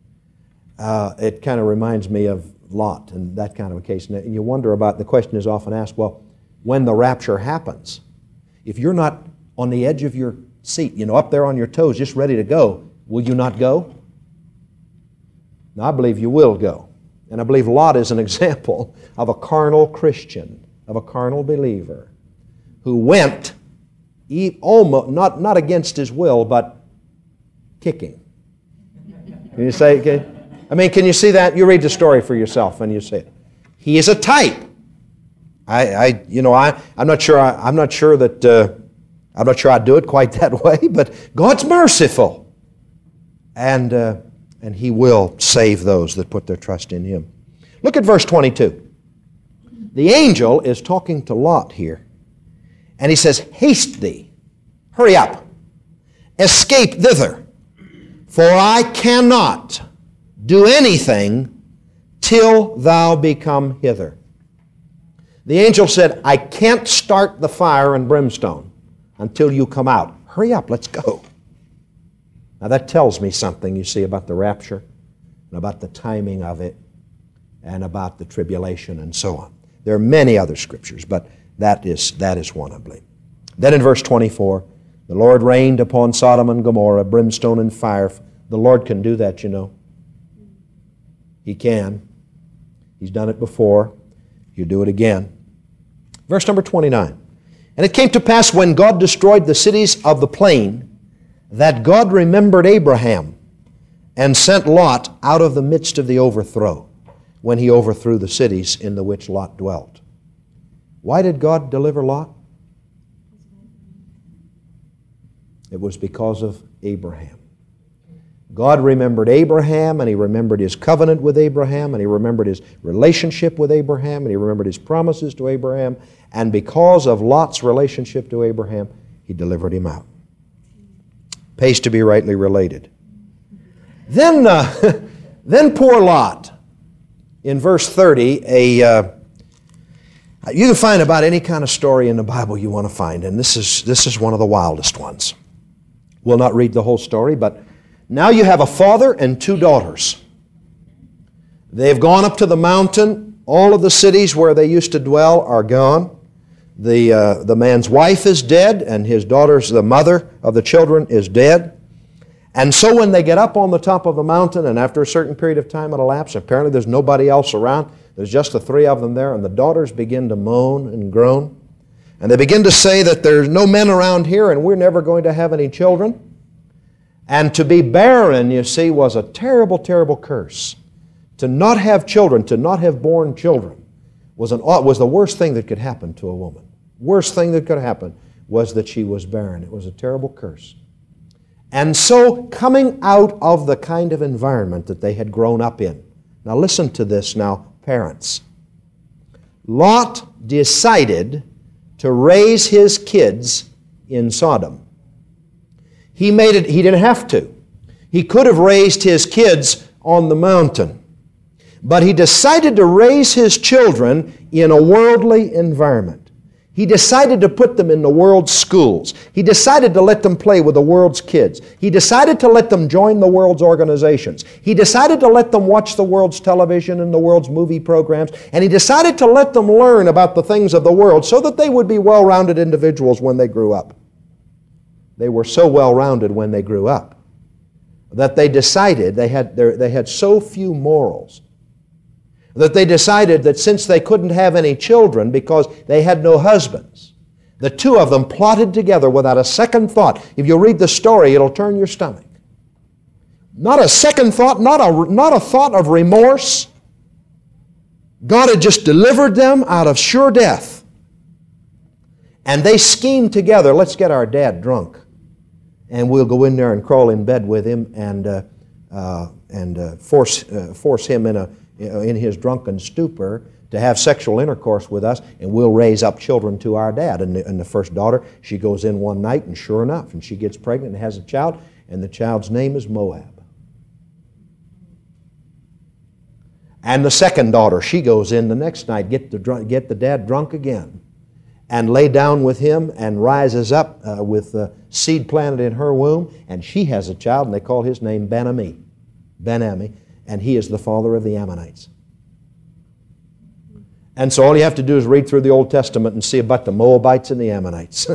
Uh, it kind of reminds me of Lot and that kind of a case. And you wonder about, the question is often asked, well, when the rapture happens, if you're not on the edge of your seat, you know, up there on your toes, just ready to go, will you not go? Now, I believe you will go. And I believe Lot is an example of a carnal Christian, of a carnal believer, who went almost, not, not against his will, but kicking. Can you say, okay? I mean, can you see that? You read the story for yourself and you see it. He is a type. I, I you know, I, I'm not sure. I, I'm not sure that. Uh, I'm not sure I'd do it quite that way. But God's merciful, and uh, and He will save those that put their trust in Him. Look at verse twenty-two. The angel is talking to Lot here, and he says, "Haste thee, hurry up, escape thither, for I cannot do anything till thou become hither." The angel said, I can't start the fire and brimstone until you come out. Hurry up, let's go. Now that tells me something, you see, about the rapture, and about the timing of it, and about the tribulation and so on. There are many other scriptures, but that is, that is one, I believe. Then in verse twenty-four, the Lord rained upon Sodom and Gomorrah brimstone and fire. The Lord can do that, you know. He can. He's done it before. He'll do it again. Verse number twenty-nine. And it came to pass when God destroyed the cities of the plain, that God remembered Abraham and sent Lot out of the midst of the overthrow, when He overthrew the cities in the which Lot dwelt. Why did God deliver Lot? It was because of Abraham. God remembered Abraham, and He remembered His covenant with Abraham, and He remembered His relationship with Abraham, and He remembered His promises to Abraham, and because of Lot's relationship to Abraham, He delivered him out. Pays to be rightly related. Then, uh, then poor Lot, in verse thirty, a uh, you can find about any kind of story in the Bible you want to find, and this is this is one of the wildest ones. We'll not read the whole story, but now you have a father and two daughters. They've gone up to the mountain. All of the cities where they used to dwell are gone. The, uh, the man's wife is dead, and his daughter's, the mother of the children, is dead. And so when they get up on the top of the mountain, and after a certain period of time had elapsed, apparently there's nobody else around, there's just the three of them there, and the daughters begin to moan and groan. And they begin to say that there's no men around here, and we're never going to have any children. And to be barren, you see, was a terrible, terrible curse. To not have children, to not have born children, was, an, was the worst thing that could happen to a woman. Worst thing that could happen was that she was barren. It was a terrible curse. And so, coming out of the kind of environment that they had grown up in, now listen to this now, parents. Lot decided to raise his kids in Sodom. He made it, he didn't have to. He could have raised his kids on the mountain. But he decided to raise his children in a worldly environment. He decided to put them in the world's schools. He decided to let them play with the world's kids. He decided to let them join the world's organizations. He decided to let them watch the world's television and the world's movie programs. And he decided to let them learn about the things of the world so that they would be well-rounded individuals when they grew up. They were so well-rounded when they grew up that they decided they had, they had so few morals that they decided that since they couldn't have any children because they had no husbands, the two of them plotted together without a second thought. If you read the story, it'll turn your stomach. Not a second thought, not a, not a thought of remorse. God had just delivered them out of sure death. And they schemed together, let's get our dad drunk, and we'll go in there and crawl in bed with him and, uh, uh, and uh, force, uh, force him in a in his drunken stupor to have sexual intercourse with us, and we'll raise up children to our dad. And the, and the first daughter, she goes in one night, and sure enough, and she gets pregnant and has a child, and the child's name is Moab. And the second daughter, she goes in the next night, get the, get the dad drunk again, and lay down with him, and rises up uh, with the seed planted in her womb, and she has a child, and they call his name Ben-Ami. Ben-Ami. And he is the father of the Ammonites. And so all you have to do is read through the Old Testament and see about the Moabites and the Ammonites.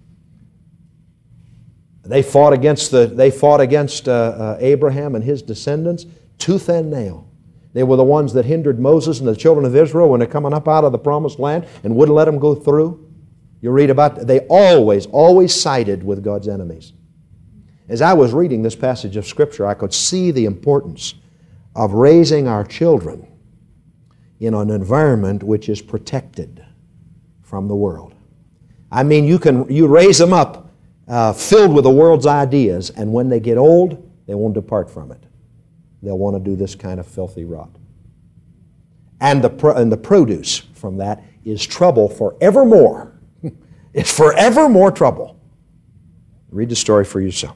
They fought against, the, they fought against uh, uh, Abraham and his descendants tooth and nail. They were the ones that hindered Moses and the children of Israel when they're coming up out of the promised land and wouldn't let them go through. You read about, they always, always sided with God's enemies. As I was reading this passage of Scripture, I could see the importance of raising our children in an environment which is protected from the world. I mean, you can you raise them up uh, filled with the world's ideas, and when they get old, they won't depart from it. They'll want to do this kind of filthy rot. And the, pro- and the produce from that is trouble forevermore. It's forevermore trouble. Read the story for yourself.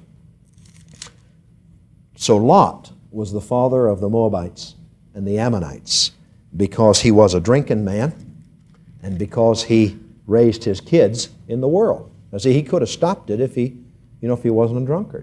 So Lot was the father of the Moabites and the Ammonites because he was a drinking man and because he raised his kids in the world. Now see, he could have stopped it if he, you know, if he wasn't a drunkard.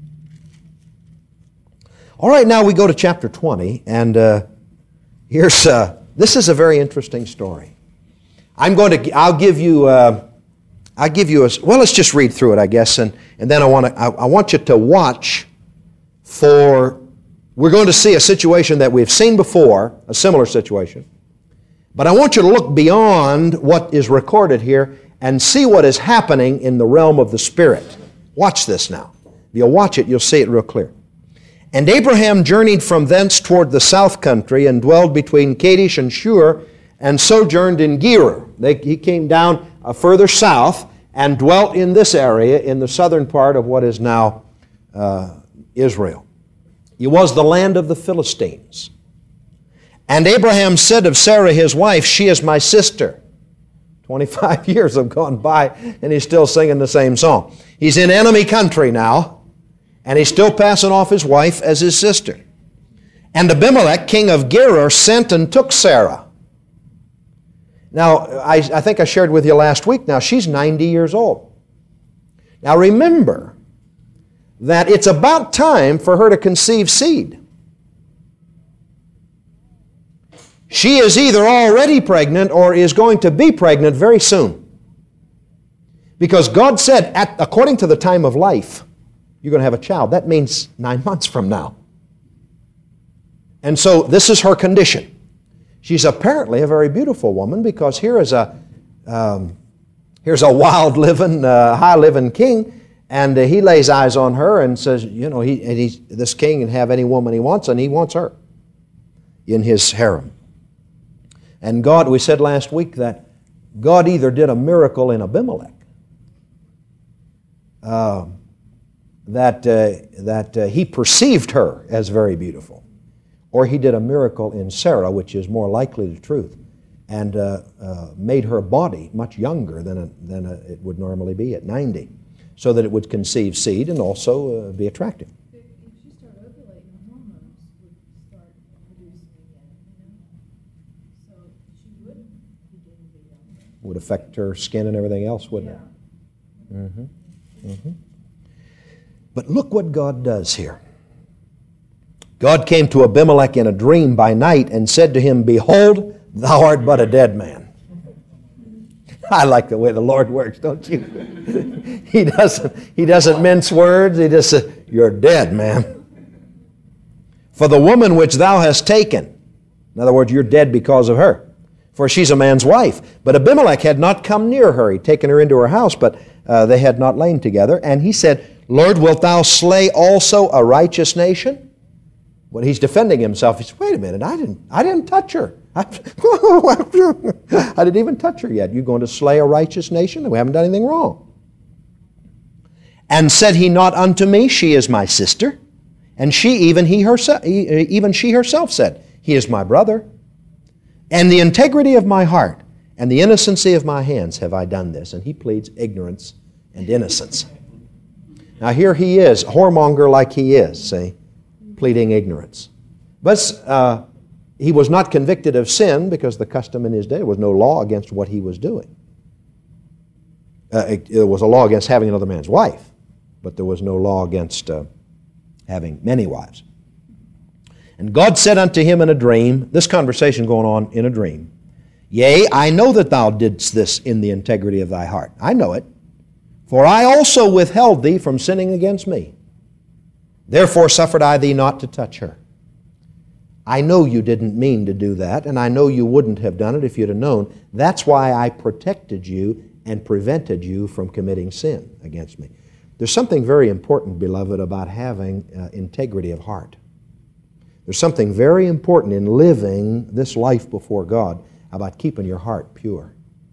All right, now we go to chapter twenty, and uh, here's uh, this is a very interesting story. I'm going to, I'll give you, uh, I'll give you a, well, let's just read through it, I guess, and and then I want to, I, I want you to watch for. We're going to see a situation that we've seen before, a similar situation. But I want you to look beyond what is recorded here and see what is happening in the realm of the Spirit. Watch this now. If you'll watch it, you'll see it real clear. And Abraham journeyed from thence toward the south country and dwelled between Kadesh and Shur and sojourned in Gerar. They, he came down uh, further south and dwelt in this area in the southern part of what is now uh, Israel. It was the land of the Philistines. And Abraham said of Sarah his wife, she is my sister. twenty-five years have gone by and he's still singing the same song. He's in enemy country now, and he's still passing off his wife as his sister. And Abimelech, king of Gerar, sent and took Sarah. Now, I, I think I shared with you last week now, she's ninety years old. Now remember that it's about time for her to conceive seed. She is either already pregnant or is going to be pregnant very soon. Because God said, at, according to the time of life, you're going to have a child. That means nine months from now. And so this is her condition. She's apparently a very beautiful woman, because here is a um, here's a wild living, uh, high living king, and uh, he lays eyes on her and says, you know, he and he's, this king can have any woman he wants, and he wants her in his harem. And God, we said last week that God either did a miracle in Abimelech, uh, that uh, that uh, he perceived her as very beautiful, or he did a miracle in Sarah, which is more likely the truth, and uh, uh, made her body much younger than, a, than a, it would normally be at ninety, so that it would conceive seed and also uh, be attractive. If she started ovulating, the hormones would start producing again, you know? So she would begin to be younger. Would affect her skin and everything else, wouldn't Yeah. it? Mm-hmm. Mm-hmm. But look what God does here. God came to Abimelech in a dream by night and said to him, behold, thou art but a dead man. I like the way the Lord works, don't you? he doesn't, he doesn't mince words. He just says, you're dead, man. For the woman which thou hast taken, in other words, you're dead because of her, for she's a man's wife. But Abimelech had not come near her. He'd taken her into her house, but uh, they had not lain together. And he said, Lord, wilt thou slay also a righteous nation? When he's defending himself, he says, wait a minute, I didn't, I didn't touch her. I, I didn't even touch her yet. You're going to slay a righteous nation? We haven't done anything wrong. And said he not unto me, she is my sister? And she, even he herself, even she herself said, he is my brother. And the integrity of my heart and the innocency of my hands have I done this. And he pleads ignorance and innocence. Now here he is, whoremonger like he is, see, pleading ignorance. But uh, he was not convicted of sin, because the custom in his day, there was no law against what he was doing. Uh, it, it was a law against having another man's wife, but there was no law against uh, having many wives. And God said unto him in a dream, this conversation going on in a dream, yea, I know that thou didst this in the integrity of thy heart. I know it. For I also withheld thee from sinning against me. Therefore suffered I thee not to touch her. I know you didn't mean to do that, and I know you wouldn't have done it if you'd have known. That's why I protected you and prevented you from committing sin against me. There's something very important, beloved, about having uh, integrity of heart. There's something very important in living this life before God about keeping your heart pure.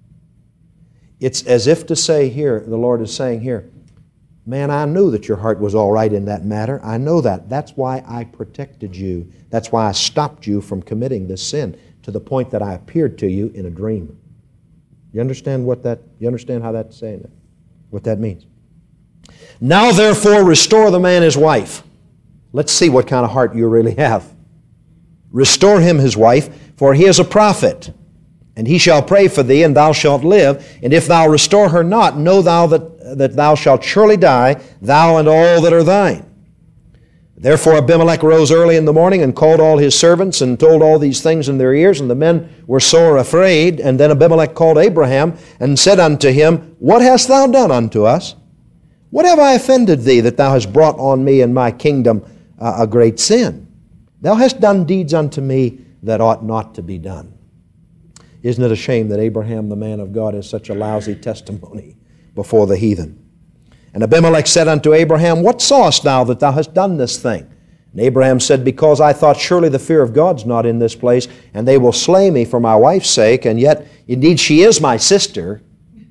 It's as if to say here, the Lord is saying here, man, I knew that your heart was all right in that matter. I know that. That's why I protected you. That's why I stopped you from committing this sin, to the point that I appeared to you in a dream. You understand what that, you understand how that's saying it? What that means? Now therefore restore the man his wife. Let's see what kind of heart you really have. Restore him his wife, for he is a prophet. And he shall pray for thee, and thou shalt live. And if thou restore her not, know thou that, that thou shalt surely die, thou and all that are thine. Therefore Abimelech rose early in the morning, and called all his servants, and told all these things in their ears. And the men were sore afraid. And then Abimelech called Abraham, and said unto him, what hast thou done unto us? What have I offended thee, that thou hast brought on me and my kingdom uh, a great sin? Thou hast done deeds unto me that ought not to be done. Isn't it a shame that Abraham, the man of God, is such a lousy testimony before the heathen? And Abimelech said unto Abraham, what sawest thou that thou hast done this thing? And Abraham said, because I thought surely the fear of God's not in this place, and they will slay me for my wife's sake, and yet indeed she is my sister.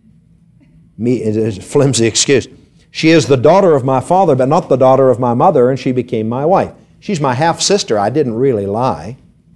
Me, it is a flimsy excuse. She is the daughter of my father, but not the daughter of my mother, and she became my wife. She's my half-sister. I didn't really lie.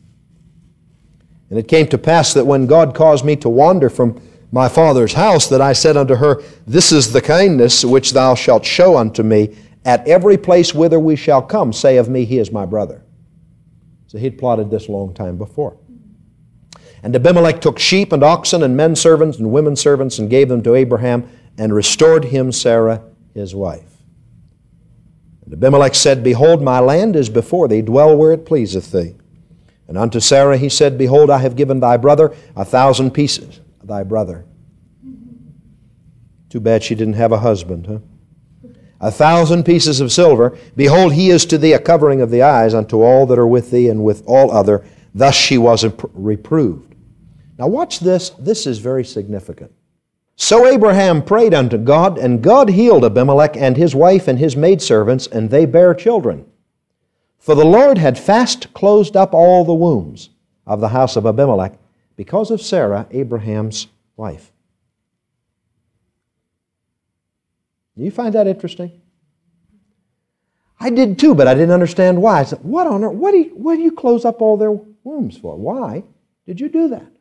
And it came to pass that when God caused me to wander from my father's house, that I said unto her, this is the kindness which thou shalt show unto me. At every place whither we shall come, say of me, he is my brother. So he'd plotted this a long time before. And Abimelech took sheep and oxen and men servants and women servants and gave them to Abraham, and restored him Sarah his wife. And Abimelech said, behold, my land is before thee, dwell where it pleaseth thee. And unto Sarah he said, behold, I have given thy brother a thousand pieces, thy brother, Too bad she didn't have a husband, huh? A thousand pieces of silver. Behold, he is to thee a covering of the eyes unto all that are with thee and with all other. Thus she was reproved. Now watch this. This is very significant. So Abraham prayed unto God, and God healed Abimelech and his wife and his maidservants, and they bare children. For the Lord had fast closed up all the wombs of the house of Abimelech because of Sarah, Abraham's wife. Do you find that interesting? I did too, but I didn't understand why. I said, what on earth? What do you, what do you close up all their wombs for? Why did you do that?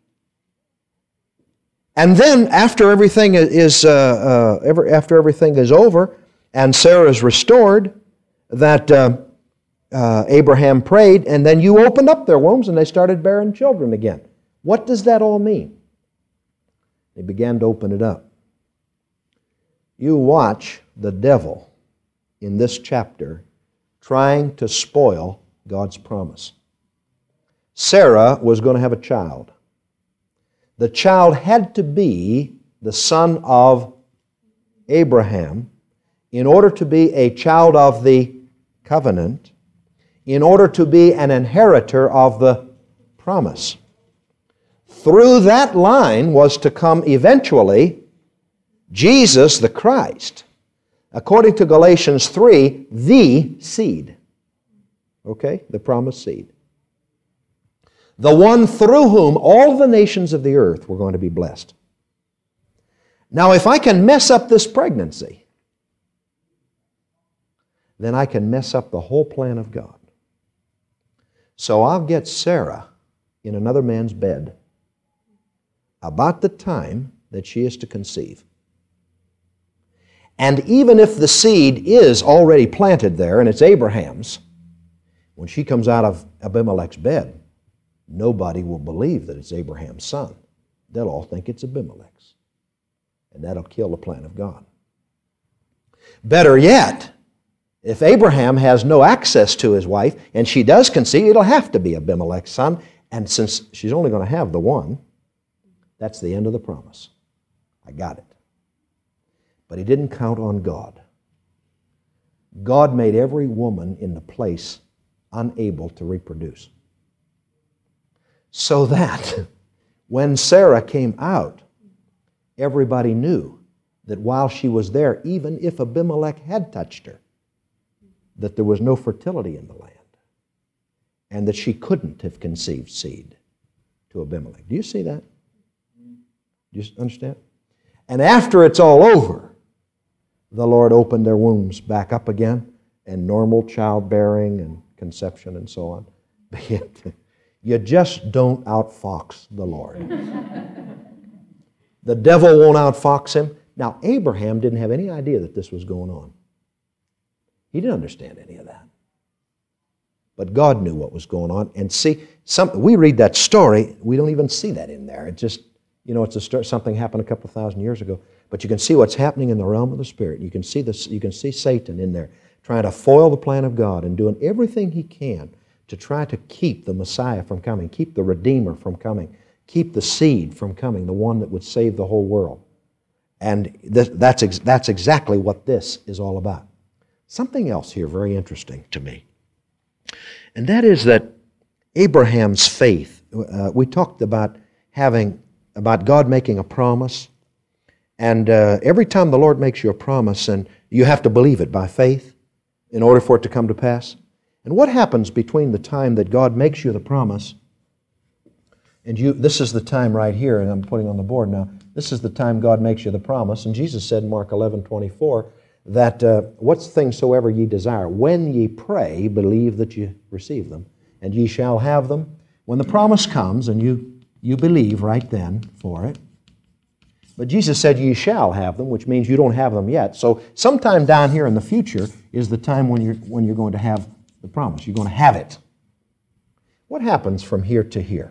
And then after everything is uh, uh, ever, after everything is over and Sarah is restored, that uh, uh, Abraham prayed, and then you opened up their wombs and they started bearing children again. What does that all mean? They began to open it up. You watch the devil in this chapter trying to spoil God's promise. Sarah was going to have a child. The child had to be the son of Abraham in order to be a child of the covenant, in order to be an inheritor of the promise. Through that line was to come eventually Jesus the Christ, according to Galatians three, the seed. Okay, the promised seed. The one through whom all the nations of the earth were going to be blessed. Now, if I can mess up this pregnancy, then I can mess up the whole plan of God. So I'll get Sarah in another man's bed about the time that she is to conceive. And even if the seed is already planted there and it's Abraham's, when she comes out of Abimelech's bed, nobody will believe that it's Abraham's son. They'll all think it's Abimelech's. And that'll kill the plan of God. Better yet, if Abraham has no access to his wife and she does conceive, it'll have to be Abimelech's son. And since she's only going to have the one, that's the end of the promise. I got it. But he didn't count on God. God made every woman in the place unable to reproduce. So that when Sarah came out, everybody knew that while she was there, even if Abimelech had touched her, that there was no fertility in the land and that she couldn't have conceived seed to Abimelech. Do you see that? Do you understand? And after it's all over, the Lord opened their wombs back up again, and normal childbearing and conception and so on began to. You just don't outfox the Lord. The devil won't outfox him. Now, Abraham didn't have any idea that this was going on. He didn't understand any of that. But God knew what was going on. And see, some, we read that story, we don't even see that in there. It just, you know, it's a story, something happened a couple of thousand years ago. But you can see what's happening in the realm of the Spirit. You can see this, you can see Satan in there trying to foil the plan of God and doing everything he can to try to keep the Messiah from coming, keep the Redeemer from coming, keep the seed from coming, the one that would save the whole world. And th- that's, ex- that's exactly what this is all about. Something else here very interesting to me, and that is that Abraham's faith, uh, we talked about having, about God making a promise, and uh, every time the Lord makes you a promise, and you have to believe it by faith in order for it to come to pass. And what happens between the time that God makes you the promise and you, this is the time right here, and I'm putting on the board now, this is the time God makes you the promise, and Jesus said in Mark eleven twenty-four that uh, what things soever ye desire, when ye pray, believe that ye receive them, and ye shall have them. When the promise comes, and you, you believe right then for it, but Jesus said ye shall have them, which means you don't have them yet. So sometime down here in the future is the time when you're, when you're going to have the promise. You're going to have it. What happens from here to here?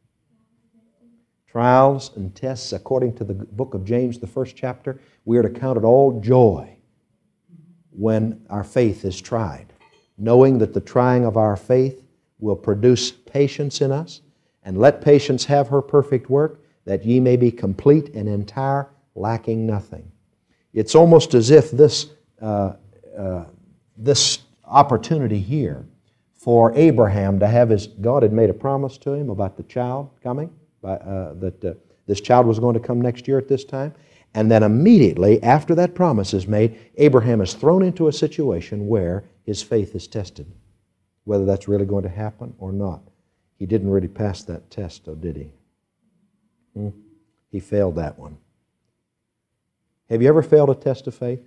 Trials and tests, according to the book of James, the first chapter, we are to count it all joy when our faith is tried, knowing that the trying of our faith will produce patience in us, and let patience have her perfect work, that ye may be complete and entire, lacking nothing. It's almost as if this, uh, uh, this opportunity here for Abraham to have his, God had made a promise to him about the child coming, by, uh, that uh, this child was going to come next year at this time. And then immediately after that promise is made, Abraham is thrown into a situation where his faith is tested, whether that's really going to happen or not. He didn't really pass that test, though, did he? Hmm? He failed that one. Have you ever failed a test of faith?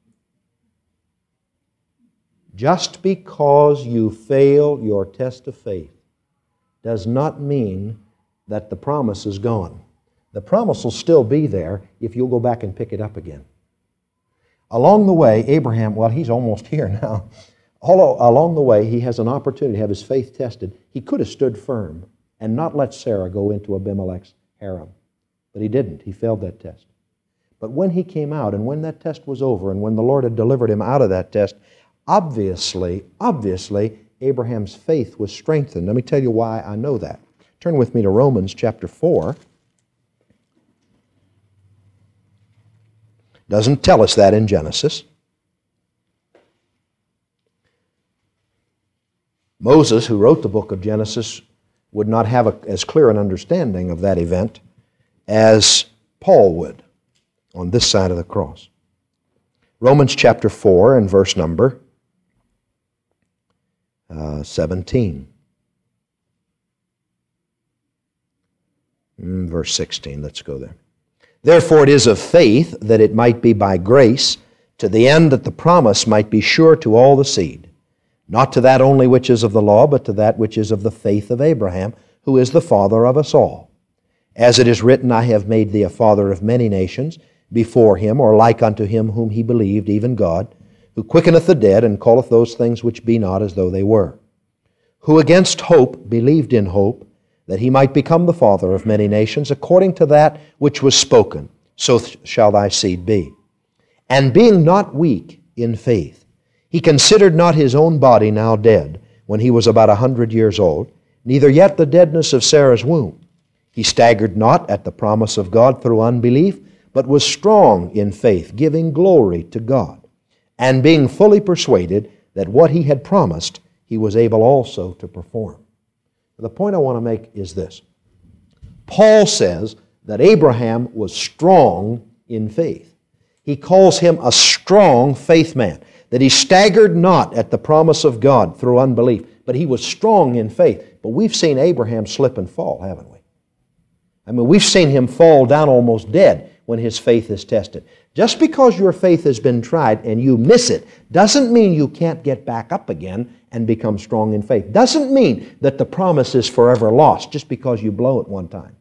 Just because you fail your test of faith does not mean that the promise is gone. The promise will still be there if you'll go back and pick it up again. Along the way, Abraham, well, he's almost here now. All along the way, he has an opportunity to have his faith tested. He could have stood firm and not let Sarah go into Abimelech's harem. But he didn't. He failed that test. But when he came out, and when that test was over, and when the Lord had delivered him out of that test, obviously, obviously, Abraham's faith was strengthened. Let me tell you why I know that. Turn with me to Romans chapter four. Doesn't tell us that in Genesis. Moses, who wrote the book of Genesis, would not have a, as clear an understanding of that event as Paul would on this side of the cross. Romans chapter four and verse number uh, seventeen. Mm, verse sixteen, let's go there. Therefore it is of faith that it might be by grace, to the end that the promise might be sure to all the seed, not to that only which is of the law, but to that which is of the faith of Abraham, who is the father of us all. As it is written, I have made thee a father of many nations, before him, or like unto him whom he believed, even God, who quickeneth the dead, and calleth those things which be not as though they were. Who against hope believed in hope, that he might become the father of many nations, according to that which was spoken, so shall thy seed be. And being not weak in faith, he considered not his own body now dead, when he was about a hundred years old, neither yet the deadness of Sarah's womb. He staggered not at the promise of God through unbelief, but was strong in faith, giving glory to God, and being fully persuaded that what he had promised, he was able also to perform. The point I want to make is this. Paul says that Abraham was strong in faith. He calls him a strong faith man, that he staggered not at the promise of God through unbelief, but he was strong in faith. But we've seen Abraham slip and fall, haven't we? I mean, we've seen him fall down almost dead when his faith is tested. Just because your faith has been tried and you miss it doesn't mean you can't get back up again and become strong in faith. Doesn't mean that the promise is forever lost just because you blow it one time.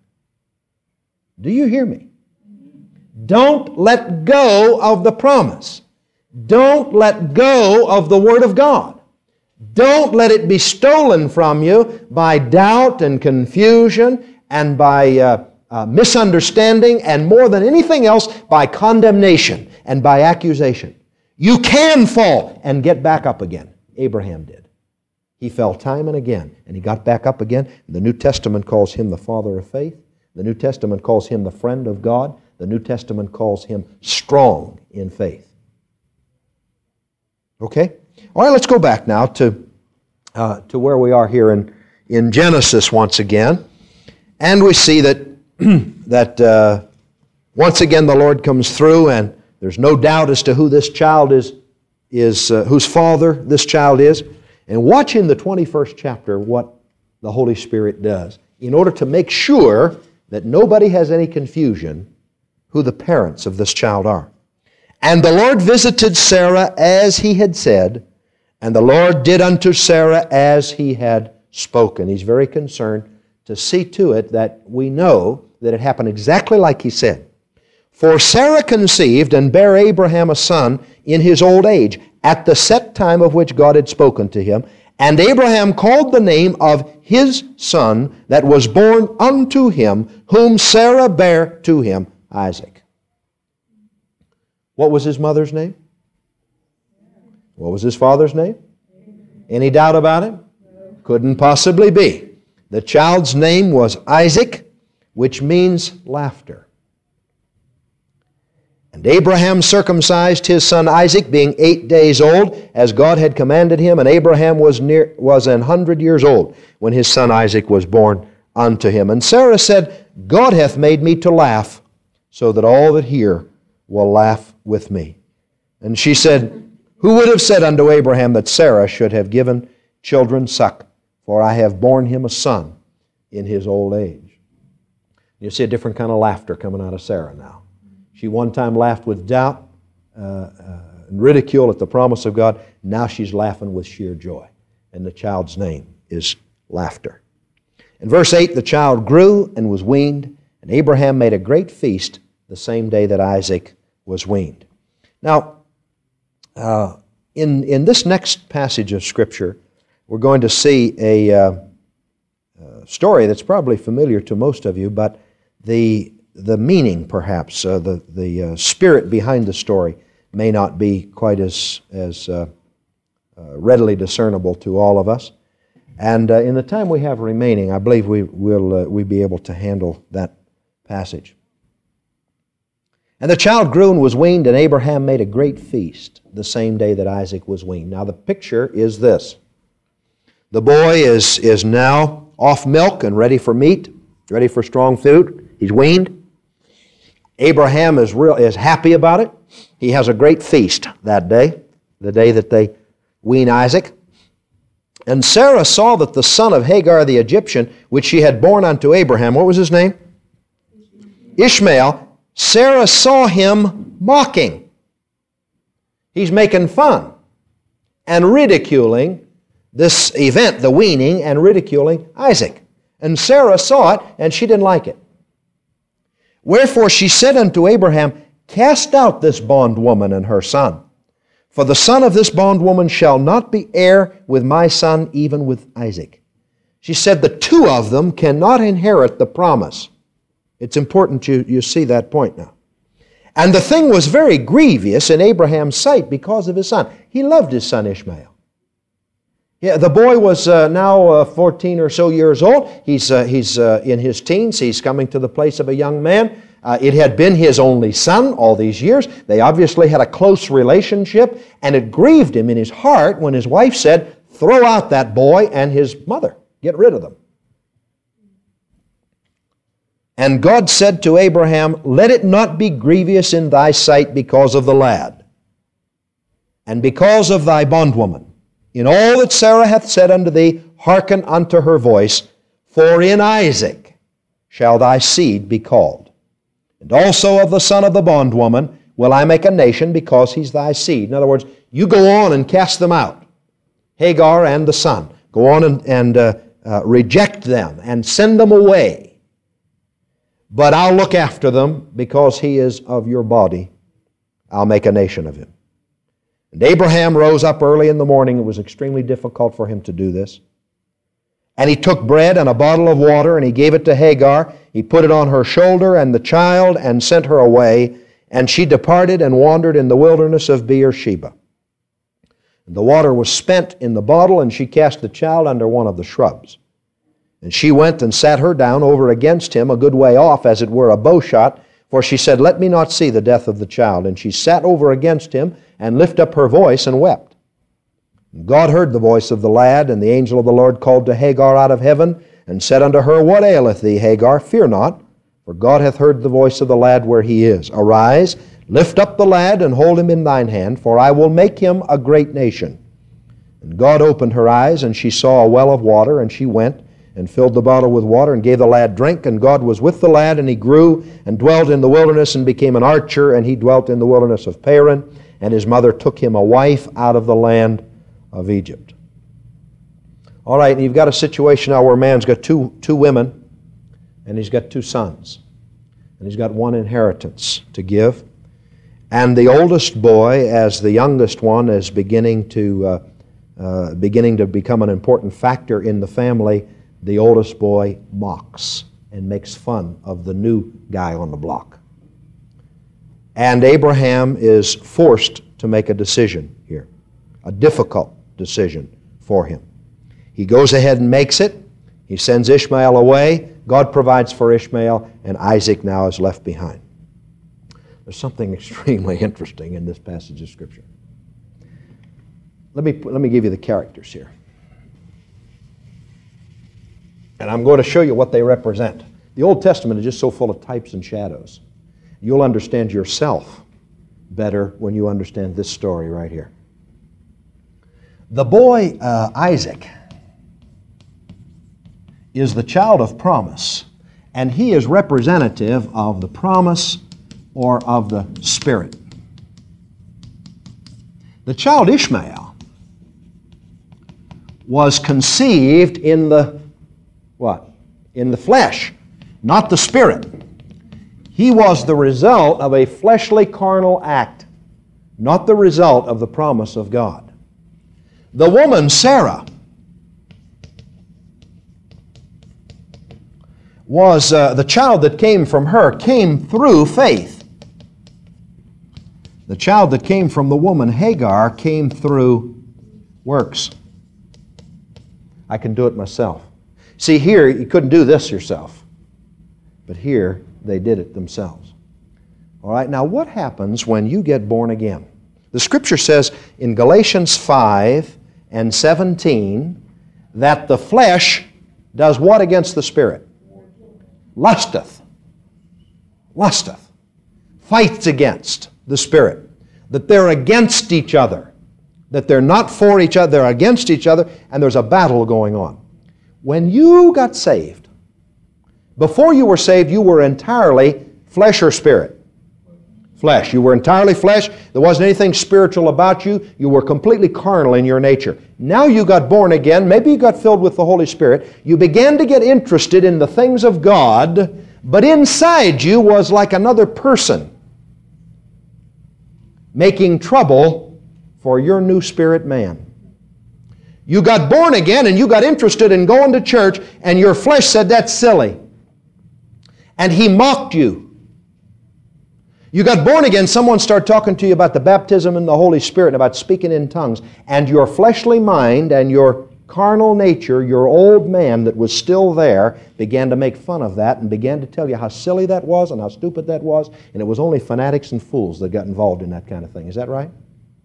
Do you hear me? Don't let go of the promise. Don't let go of the Word of God. Don't let it be stolen from you by doubt and confusion and by uh, uh, misunderstanding, and more than anything else, by condemnation and by accusation. You can fall and get back up again. Abraham did. He fell time and again, and he got back up again. The New Testament calls him the father of faith. The New Testament calls him the friend of God. The New Testament calls him strong in faith. Okay? All right, let's go back now to, uh, to where we are here in, in Genesis once again. And we see that, that uh, once again the Lord comes through, and there's no doubt as to who this child is, is uh, whose father this child is. And watch in the twenty-first chapter what the Holy Spirit does in order to make sure that nobody has any confusion who the parents of this child are. And the Lord visited Sarah as he had said, and the Lord did unto Sarah as he had spoken. He's very concerned to see to it that we know that it happened exactly like he said. For Sarah conceived and bare Abraham a son in his old age, at the set time of which God had spoken to him. And Abraham called the name of his son that was born unto him, whom Sarah bare to him, Isaac. What was his mother's name? What was his father's name? Any doubt about it? Couldn't possibly be. The child's name was Isaac, which means laughter. And Abraham circumcised his son Isaac, being eight days old, as God had commanded him. And Abraham was near was an hundred years old when his son Isaac was born unto him. And Sarah said, God hath made me to laugh, so that all that hear will laugh with me. And she said, who would have said unto Abraham that Sarah should have given children suck? For I have borne him a son in his old age. You see a different kind of laughter coming out of Sarah now. She one time laughed with doubt uh, uh, and ridicule at the promise of God. Now she's laughing with sheer joy. And the child's name is Laughter. In verse eight, the child grew and was weaned, and Abraham made a great feast the same day that Isaac was weaned. Now, uh, in, in this next passage of Scripture, we're going to see a uh, uh, story that's probably familiar to most of you, but the the meaning, perhaps, uh, the, the uh, spirit behind the story may not be quite as, as uh, uh, readily discernible to all of us. And uh, in the time we have remaining, I believe we will uh, we be able to handle that passage. And the child grew and was weaned, and Abraham made a great feast the same day that Isaac was weaned. Now the picture is this. The boy is, is now off milk and ready for meat, ready for strong food. He's weaned. Abraham is real is happy about it. He has a great feast that day, the day that they wean Isaac. And Sarah saw that the son of Hagar the Egyptian, which she had borne unto Abraham, what was his name? Ishmael. Sarah saw him mocking. He's making fun and ridiculing this event, the weaning, and ridiculing Isaac. And Sarah saw it, and she didn't like it. Wherefore she said unto Abraham, cast out this bondwoman and her son, for the son of this bondwoman shall not be heir with my son, even with Isaac. She said, the two of them cannot inherit the promise. It's important you, you see that point now. And the thing was very grievous in Abraham's sight because of his son. He loved his son Ishmael. Yeah, the boy was uh, now uh, fourteen or so years old. He's, uh, he's uh, in his teens. He's coming to the place of a young man. Uh, it had been his only son all these years. They obviously had a close relationship, and it grieved him in his heart when his wife said, throw out that boy and his mother. Get rid of them. And God said to Abraham, let it not be grievous in thy sight because of the lad, and because of thy bondwoman. In all that Sarah hath said unto thee, hearken unto her voice, for in Isaac shall thy seed be called. And also of the son of the bondwoman will I make a nation, because he's thy seed. In other words, you go on and cast them out, Hagar and the son. Go on and, and uh, uh, reject them and send them away. But I'll look after them, because he is of your body. I'll make a nation of him. And Abraham rose up early in the morning. It was extremely difficult for him to do this. And he took bread and a bottle of water, and he gave it to Hagar. He put it on her shoulder and the child, and sent her away. And she departed and wandered in the wilderness of Beersheba. And the water was spent in the bottle, and she cast the child under one of the shrubs. And she went and sat her down over against him, a good way off, as it were a bowshot. For she said, let me not see the death of the child. And she sat over against him, and lifted up her voice, and wept. And God heard the voice of the lad, and the angel of the Lord called to Hagar out of heaven, and said unto her, what aileth thee, Hagar? Fear not, for God hath heard the voice of the lad where he is. Arise, lift up the lad, and hold him in thine hand, for I will make him a great nation. And God opened her eyes, and she saw a well of water, and she went, and filled the bottle with water, and gave the lad drink. And God was with the lad, and he grew, and dwelt in the wilderness, and became an archer, and he dwelt in the wilderness of Paran. And his mother took him a wife out of the land of Egypt. All right, and you've got a situation now where a man's got two, two women, and he's got two sons. And he's got one inheritance to give. And the oldest boy, as the youngest one, is beginning to, uh, uh, beginning to become an important factor in the family. The oldest boy mocks and makes fun of the new guy on the block. And Abraham is forced to make a decision here, a difficult decision for him. He goes ahead and makes it. He sends Ishmael away. God provides for Ishmael, and Isaac now is left behind. There's something extremely interesting in this passage of Scripture. Let me, let me give you the characters here. And I'm going to show you what they represent. The Old Testament is just so full of types and shadows. You'll understand yourself better when you understand this story right here. The boy uh, Isaac is the child of promise, and he is representative of the promise or of the Spirit. The child Ishmael was conceived in the what? In the flesh, not the Spirit. He was the result of a fleshly carnal act, not the result of the promise of God. The woman Sarah was uh, the child that came from her came through faith. The child that came from the woman Hagar came through works. I can do it myself. See, here you couldn't do this yourself, but here they did it themselves. All right, now what happens when you get born again? The Scripture says in Galatians five and seventeen that the flesh does what against the Spirit? Lusteth. Lusteth. Fights against the Spirit. That they're against each other. That they're not for each other, they're against each other, and there's a battle going on. When you got saved, before you were saved, you were entirely flesh or spirit? Flesh. You were entirely flesh. There wasn't anything spiritual about you. You were completely carnal in your nature. Now you got born again. Maybe you got filled with the Holy Spirit. You began to get interested in the things of God, but inside you was like another person making trouble for your new spirit man. You got born again and you got interested in going to church, and your flesh said, that's silly. And he mocked you. You got born again, someone started talking to you about the baptism in the Holy Spirit and about speaking in tongues, and your fleshly mind and your carnal nature, your old man that was still there, began to make fun of that and began to tell you how silly that was and how stupid that was, and it was only fanatics and fools that got involved in that kind of thing. Is that right?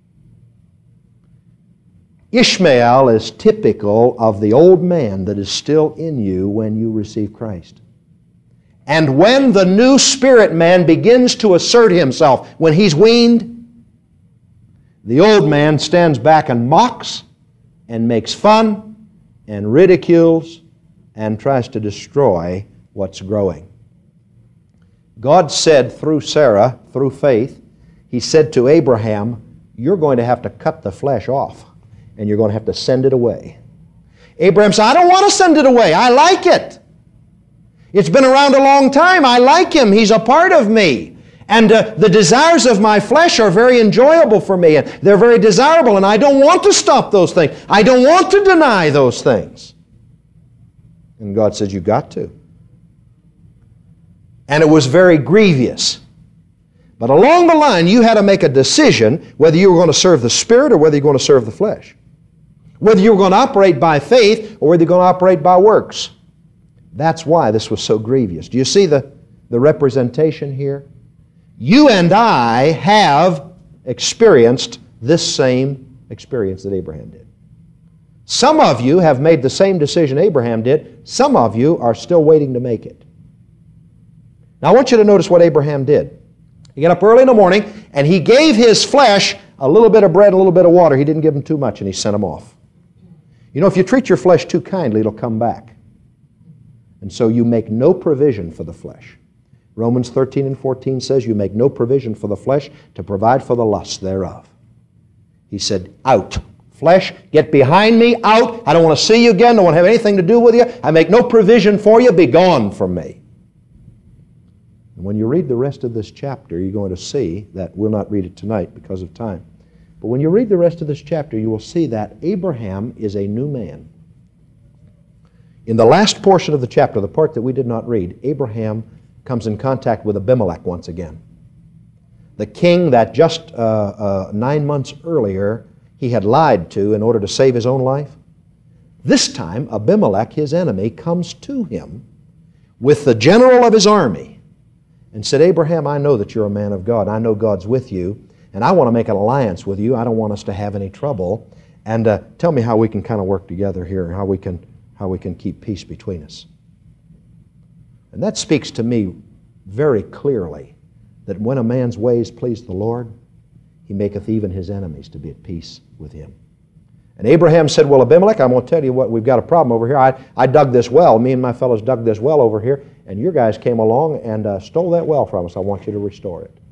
Ishmael is typical of the old man that is still in you when you receive Christ. And when the new spirit man begins to assert himself, when he's weaned, the old man stands back and mocks and makes fun and ridicules and tries to destroy what's growing. God said through Sarah, through faith, He said to Abraham, you're going to have to cut the flesh off and you're going to have to send it away. Abraham said, I don't want to send it away. I like it. It's been around a long time. I like him. He's a part of me. And uh, the desires of my flesh are very enjoyable for me. And they're very desirable. And I don't want to stop those things. I don't want to deny those things. And God says, you've got to. And it was very grievous. But along the line, you had to make a decision whether you were going to serve the Spirit or whether you're going to serve the flesh. Whether you were going to operate by faith or whether you're going to operate by works. That's why this was so grievous. Do you see the, the representation here? You and I have experienced this same experience that Abraham did. Some of you have made the same decision Abraham did. Some of you are still waiting to make it. Now I want you to notice what Abraham did. He got up early in the morning and he gave his flesh a little bit of bread, a little bit of water. He didn't give him too much and he sent him off. You know, if you treat your flesh too kindly, it'll come back. And so you make no provision for the flesh. Romans thirteen and fourteen says you make no provision for the flesh to provide for the lusts thereof. He said, out. Flesh, get behind me, out. I don't want to see you again. I don't want to have anything to do with you. I make no provision for you. Be gone from me. And when you read the rest of this chapter, you're going to see that, we'll not read it tonight because of time, but when you read the rest of this chapter, you will see that Abraham is a new man. In the last portion of the chapter, the part that we did not read, Abraham comes in contact with Abimelech once again. The king that just uh, uh, nine months earlier he had lied to in order to save his own life. This time, Abimelech, his enemy, comes to him with the general of his army and said, Abraham, I know that you're a man of God. I know God's with you, and I want to make an alliance with you. I don't want us to have any trouble. And uh, tell me how we can kind of work together here, how we can, how we can keep peace between us. And that speaks to me very clearly that when a man's ways please the Lord, he maketh even his enemies to be at peace with him. And Abraham said, well, Abimelech, I'm going to tell you what, we've got a problem over here. I, I dug this well. Me and my fellows dug this well over here, and your guys came along and uh, stole that well from us. I want you to restore it.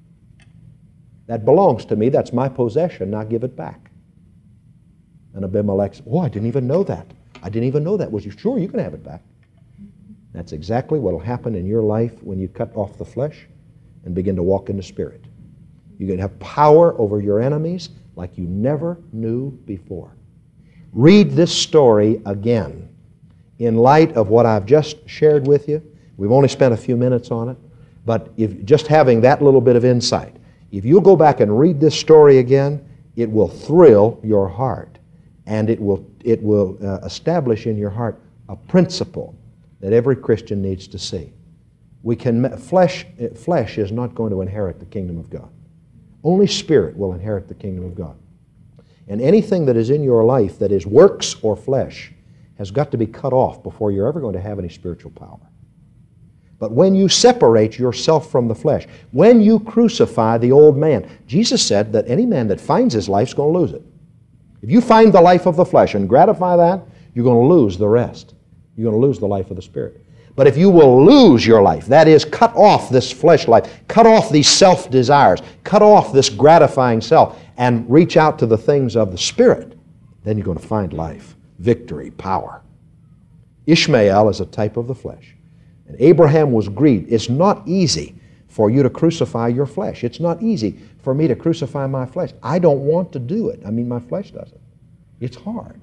That belongs to me. That's my possession. Now give it back. And Abimelech said, oh, I didn't even know that. I didn't even know that. Was you sure you can have it back? That's exactly what will happen in your life when you cut off the flesh and begin to walk in the Spirit. You're going to have power over your enemies like you never knew before. Read this story again in light of what I've just shared with you. We've only spent a few minutes on it, but if just having that little bit of insight, if you'll go back and read this story again, it will thrill your heart, and it will, it will uh, establish in your heart a principle that every Christian needs to see. We can, flesh, flesh is not going to inherit the kingdom of God. Only Spirit will inherit the kingdom of God. And anything that is in your life that is works or flesh has got to be cut off before you're ever going to have any spiritual power. But when you separate yourself from the flesh, when you crucify the old man, Jesus said that any man that finds his life is going to lose it. If you find the life of the flesh and gratify that, you're going to lose the rest. You're going to lose the life of the Spirit. But if you will lose your life, that is, cut off this flesh life, cut off these self-desires, cut off this gratifying self, and reach out to the things of the Spirit, then you're going to find life, victory, power. Ishmael is a type of the flesh. And Abraham was grieved. It's not easy for you to crucify your flesh. It's not easy for me to crucify my flesh. I don't want to do it. I mean, my flesh doesn't. It's hard.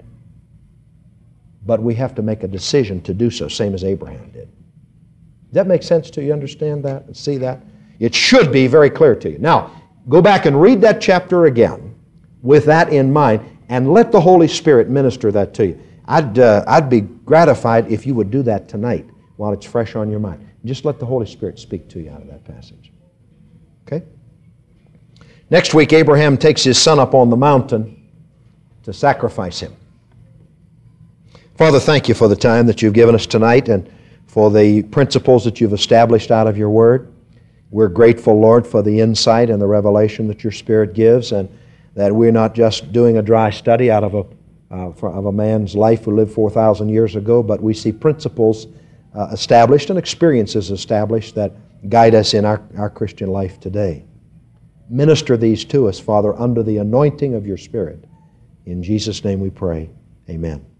But we have to make a decision to do so, same as Abraham did. Does that make sense to you? Understand that and see that? It should be very clear to you. Now, go back and read that chapter again with that in mind, and let the Holy Spirit minister that to you. I'd, uh, I'd be gratified if you would do that tonight while it's fresh on your mind. Just let the Holy Spirit speak to you out of that passage. Okay? Next week, Abraham takes his son up on the mountain to sacrifice him. Father, thank you for the time that you've given us tonight and for the principles that you've established out of your Word. We're grateful, Lord, for the insight and the revelation that your Spirit gives, and that we're not just doing a dry study out of a, uh, of a man's life who lived four thousand years ago, but we see principles uh, established and experiences established that guide us in our, our Christian life today. Minister these to us, Father, under the anointing of your Spirit. In Jesus' name we pray. Amen.